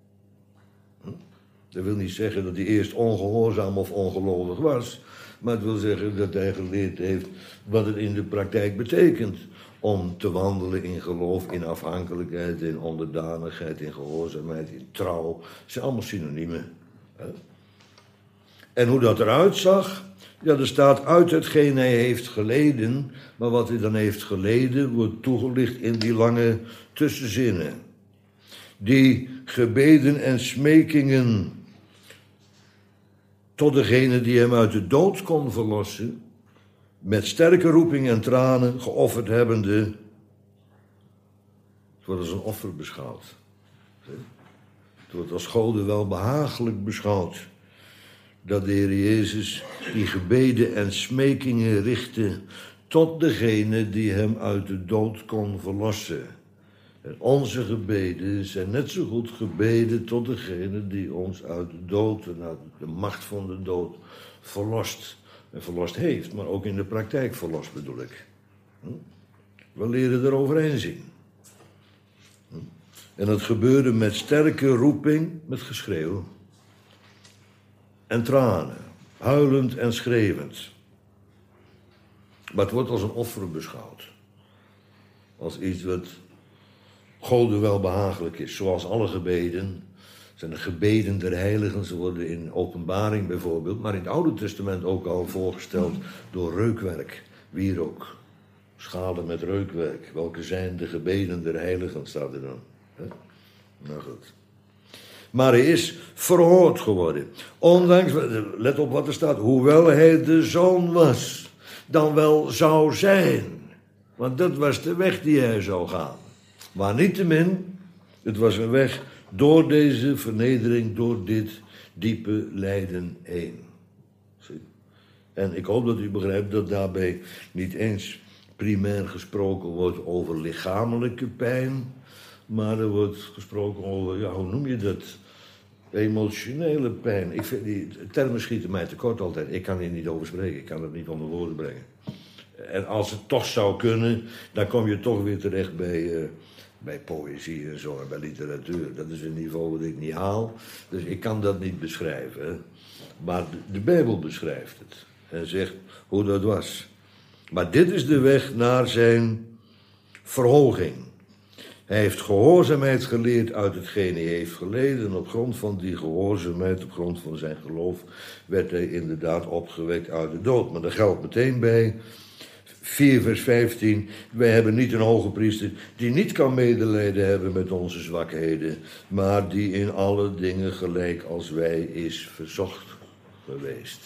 Dat wil niet zeggen dat hij eerst ongehoorzaam of ongelovig was, maar het wil zeggen dat hij geleerd heeft wat het in de praktijk betekent om te wandelen in geloof, in afhankelijkheid, in onderdanigheid, in gehoorzaamheid, in trouw. Dat zijn allemaal synoniemen. En hoe dat eruit zag, ja, er staat uit hetgeen hij heeft geleden, maar wat hij dan heeft geleden wordt toegelicht in die lange tussenzinnen. Die gebeden en smekingen tot degene die hem uit de dood kon verlossen, met sterke roeping en tranen geofferd hebbende. Het wordt als een offer beschouwd. Het wordt als Gode wel behagelijk beschouwd dat de Heer Jezus die gebeden en smekingen richtte tot degene die hem uit de dood kon verlossen. En onze gebeden zijn net zo goed gebeden tot degene die ons uit de dood en uit de macht van de dood verlost. En verlost heeft, maar ook in de praktijk verlost bedoel ik. We leren er overheen zien. En het gebeurde met sterke roeping, met geschreeuw. En tranen, huilend en schreeuwend. Maar het wordt als een offer beschouwd. Als iets wat Gode wel behagelijk is, zoals alle gebeden. Zijn de gebeden der heiligen, ze worden in Openbaring bijvoorbeeld, maar in het Oude Testament ook al voorgesteld door reukwerk, wierook, schalen met reukwerk. Welke zijn de gebeden der heiligen, staat er dan. Nou goed. Maar hij is verhoord geworden. Ondanks, let op wat er staat, hoewel hij de zoon was, dan wel zou zijn. Want dat was de weg die hij zou gaan. Maar niettemin, het was een weg door deze vernedering, door dit diepe lijden heen. En ik hoop dat u begrijpt dat daarbij niet eens primair gesproken wordt over lichamelijke pijn, maar er wordt gesproken over, ja, hoe noem je dat? Emotionele pijn. Ik vind die termen schieten mij tekort altijd. Ik kan hier niet over spreken, ik kan het niet onder woorden brengen. En als het toch zou kunnen, dan kom je toch weer terecht bij poëzie en zo, en bij literatuur. Dat is een niveau wat ik niet haal. Dus ik kan dat niet beschrijven. Hè. Maar de Bijbel beschrijft het. En zegt hoe dat was. Maar dit is de weg naar zijn verhoging. Hij heeft gehoorzaamheid geleerd uit hetgeen hij heeft geleden. En op grond van die gehoorzaamheid, op grond van zijn geloof, werd hij inderdaad opgewekt uit de dood. Maar daar geldt meteen bij 4 vers 15, wij hebben niet een hoge priester die niet kan medelijden hebben met onze zwakheden, maar die in alle dingen gelijk als wij is verzocht geweest.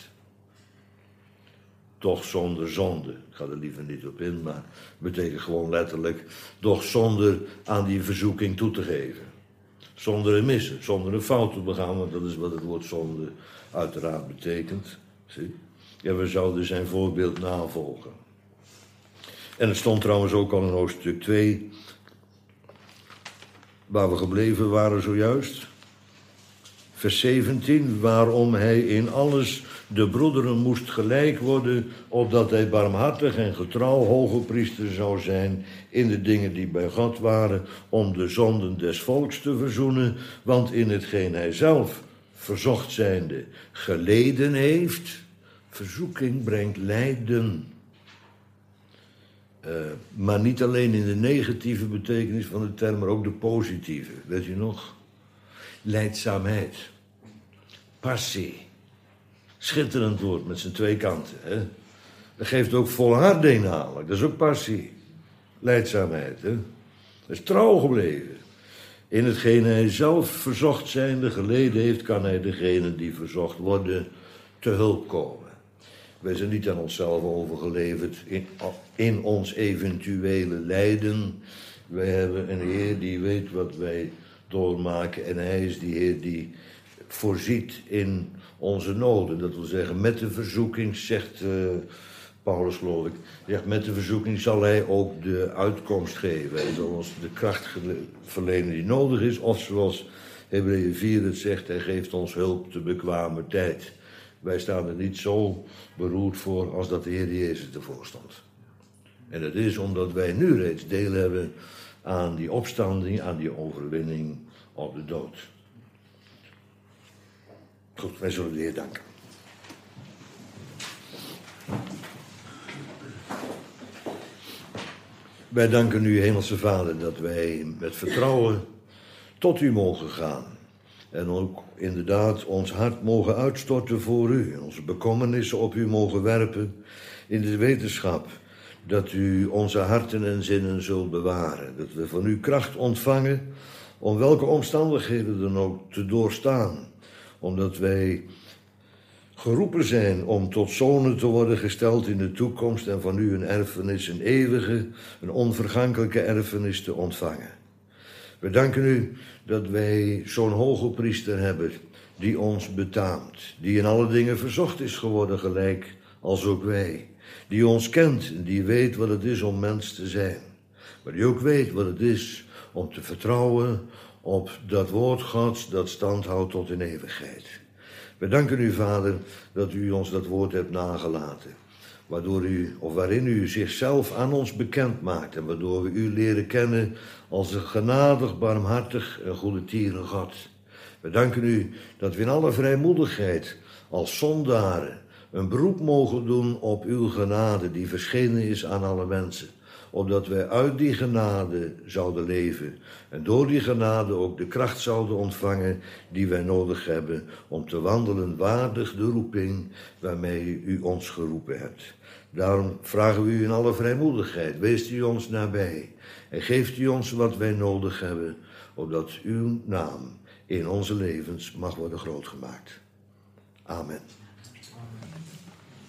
Toch zonder zonde. Ik ga er liever niet op in, maar het betekent gewoon letterlijk, doch zonder aan die verzoeking toe te geven. Zonder een missen, zonder een fout te begaan, want dat is wat het woord zonde uiteraard betekent. Zie? Ja, we zouden zijn voorbeeld navolgen. En het stond trouwens ook al in hoofdstuk 2, waar we gebleven waren zojuist. Vers 17, waarom hij in alles de broederen moest gelijk worden, opdat hij barmhartig en getrouw hoge priester zou zijn in de dingen die bij God waren, om de zonden des volks te verzoenen, want in hetgeen hij zelf, verzocht zijnde, geleden heeft. Verzoeking brengt lijden. Maar niet alleen in de negatieve betekenis van de term, maar ook de positieve. Weet u nog? Lijdzaamheid. Passie. Schitterend woord met zijn twee kanten. Hè? Dat geeft ook volharding namelijk. Dat is ook passie. Lijdzaamheid. Hè? Dat is trouw gebleven. In hetgeen hij zelf verzocht zijnde geleden heeft, kan hij degene die verzocht worden te hulp komen. Wij zijn niet aan onszelf overgeleverd in ons eventuele lijden. Wij hebben een Heer die weet wat wij doormaken. En hij is die Heer die voorziet in onze noden. Dat wil zeggen, met de verzoeking, zegt Paulus geloof ik. Zegt, met de verzoeking zal hij ook de uitkomst geven. Hij zal ons de kracht verlenen die nodig is. Of zoals Hebreeën 4 het zegt, hij geeft ons hulp te bekwamer tijd. Wij staan er niet zo beroerd voor als dat de Heer Jezus ervoor stond. En dat is omdat wij nu reeds deel hebben aan die opstanding, aan die overwinning op de dood. Goed, wij zullen de Heer danken. Wij danken u, Hemelse Vader, dat wij met vertrouwen tot u mogen gaan. En ook inderdaad ons hart mogen uitstorten voor u. En onze bekommernissen op u mogen werpen in de wetenschap dat u onze harten en zinnen zult bewaren. Dat we van u kracht ontvangen om welke omstandigheden dan ook te doorstaan. Omdat wij geroepen zijn om tot zonen te worden gesteld in de toekomst en van u een erfenis, een eeuwige, een onvergankelijke erfenis te ontvangen. We danken u dat wij zo'n hoge priester hebben die ons betaamt, die in alle dingen verzocht is geworden gelijk als ook wij, die ons kent en die weet wat het is om mens te zijn, maar die ook weet wat het is om te vertrouwen op dat woord Gods dat stand houdt tot in eeuwigheid. We danken u, Vader, dat u ons dat woord hebt nagelaten, waarin u zichzelf aan ons bekend maakt en waardoor we u leren kennen als een genadig, barmhartig en goedertieren God. We danken u dat we in alle vrijmoedigheid als zondaren een beroep mogen doen op uw genade die verschenen is aan alle mensen, opdat wij uit die genade zouden leven en door die genade ook de kracht zouden ontvangen die wij nodig hebben om te wandelen waardig de roeping waarmee u ons geroepen hebt. Daarom vragen we u in alle vrijmoedigheid, weest u ons nabij en geeft u ons wat wij nodig hebben, opdat uw naam in onze levens mag worden grootgemaakt. Amen.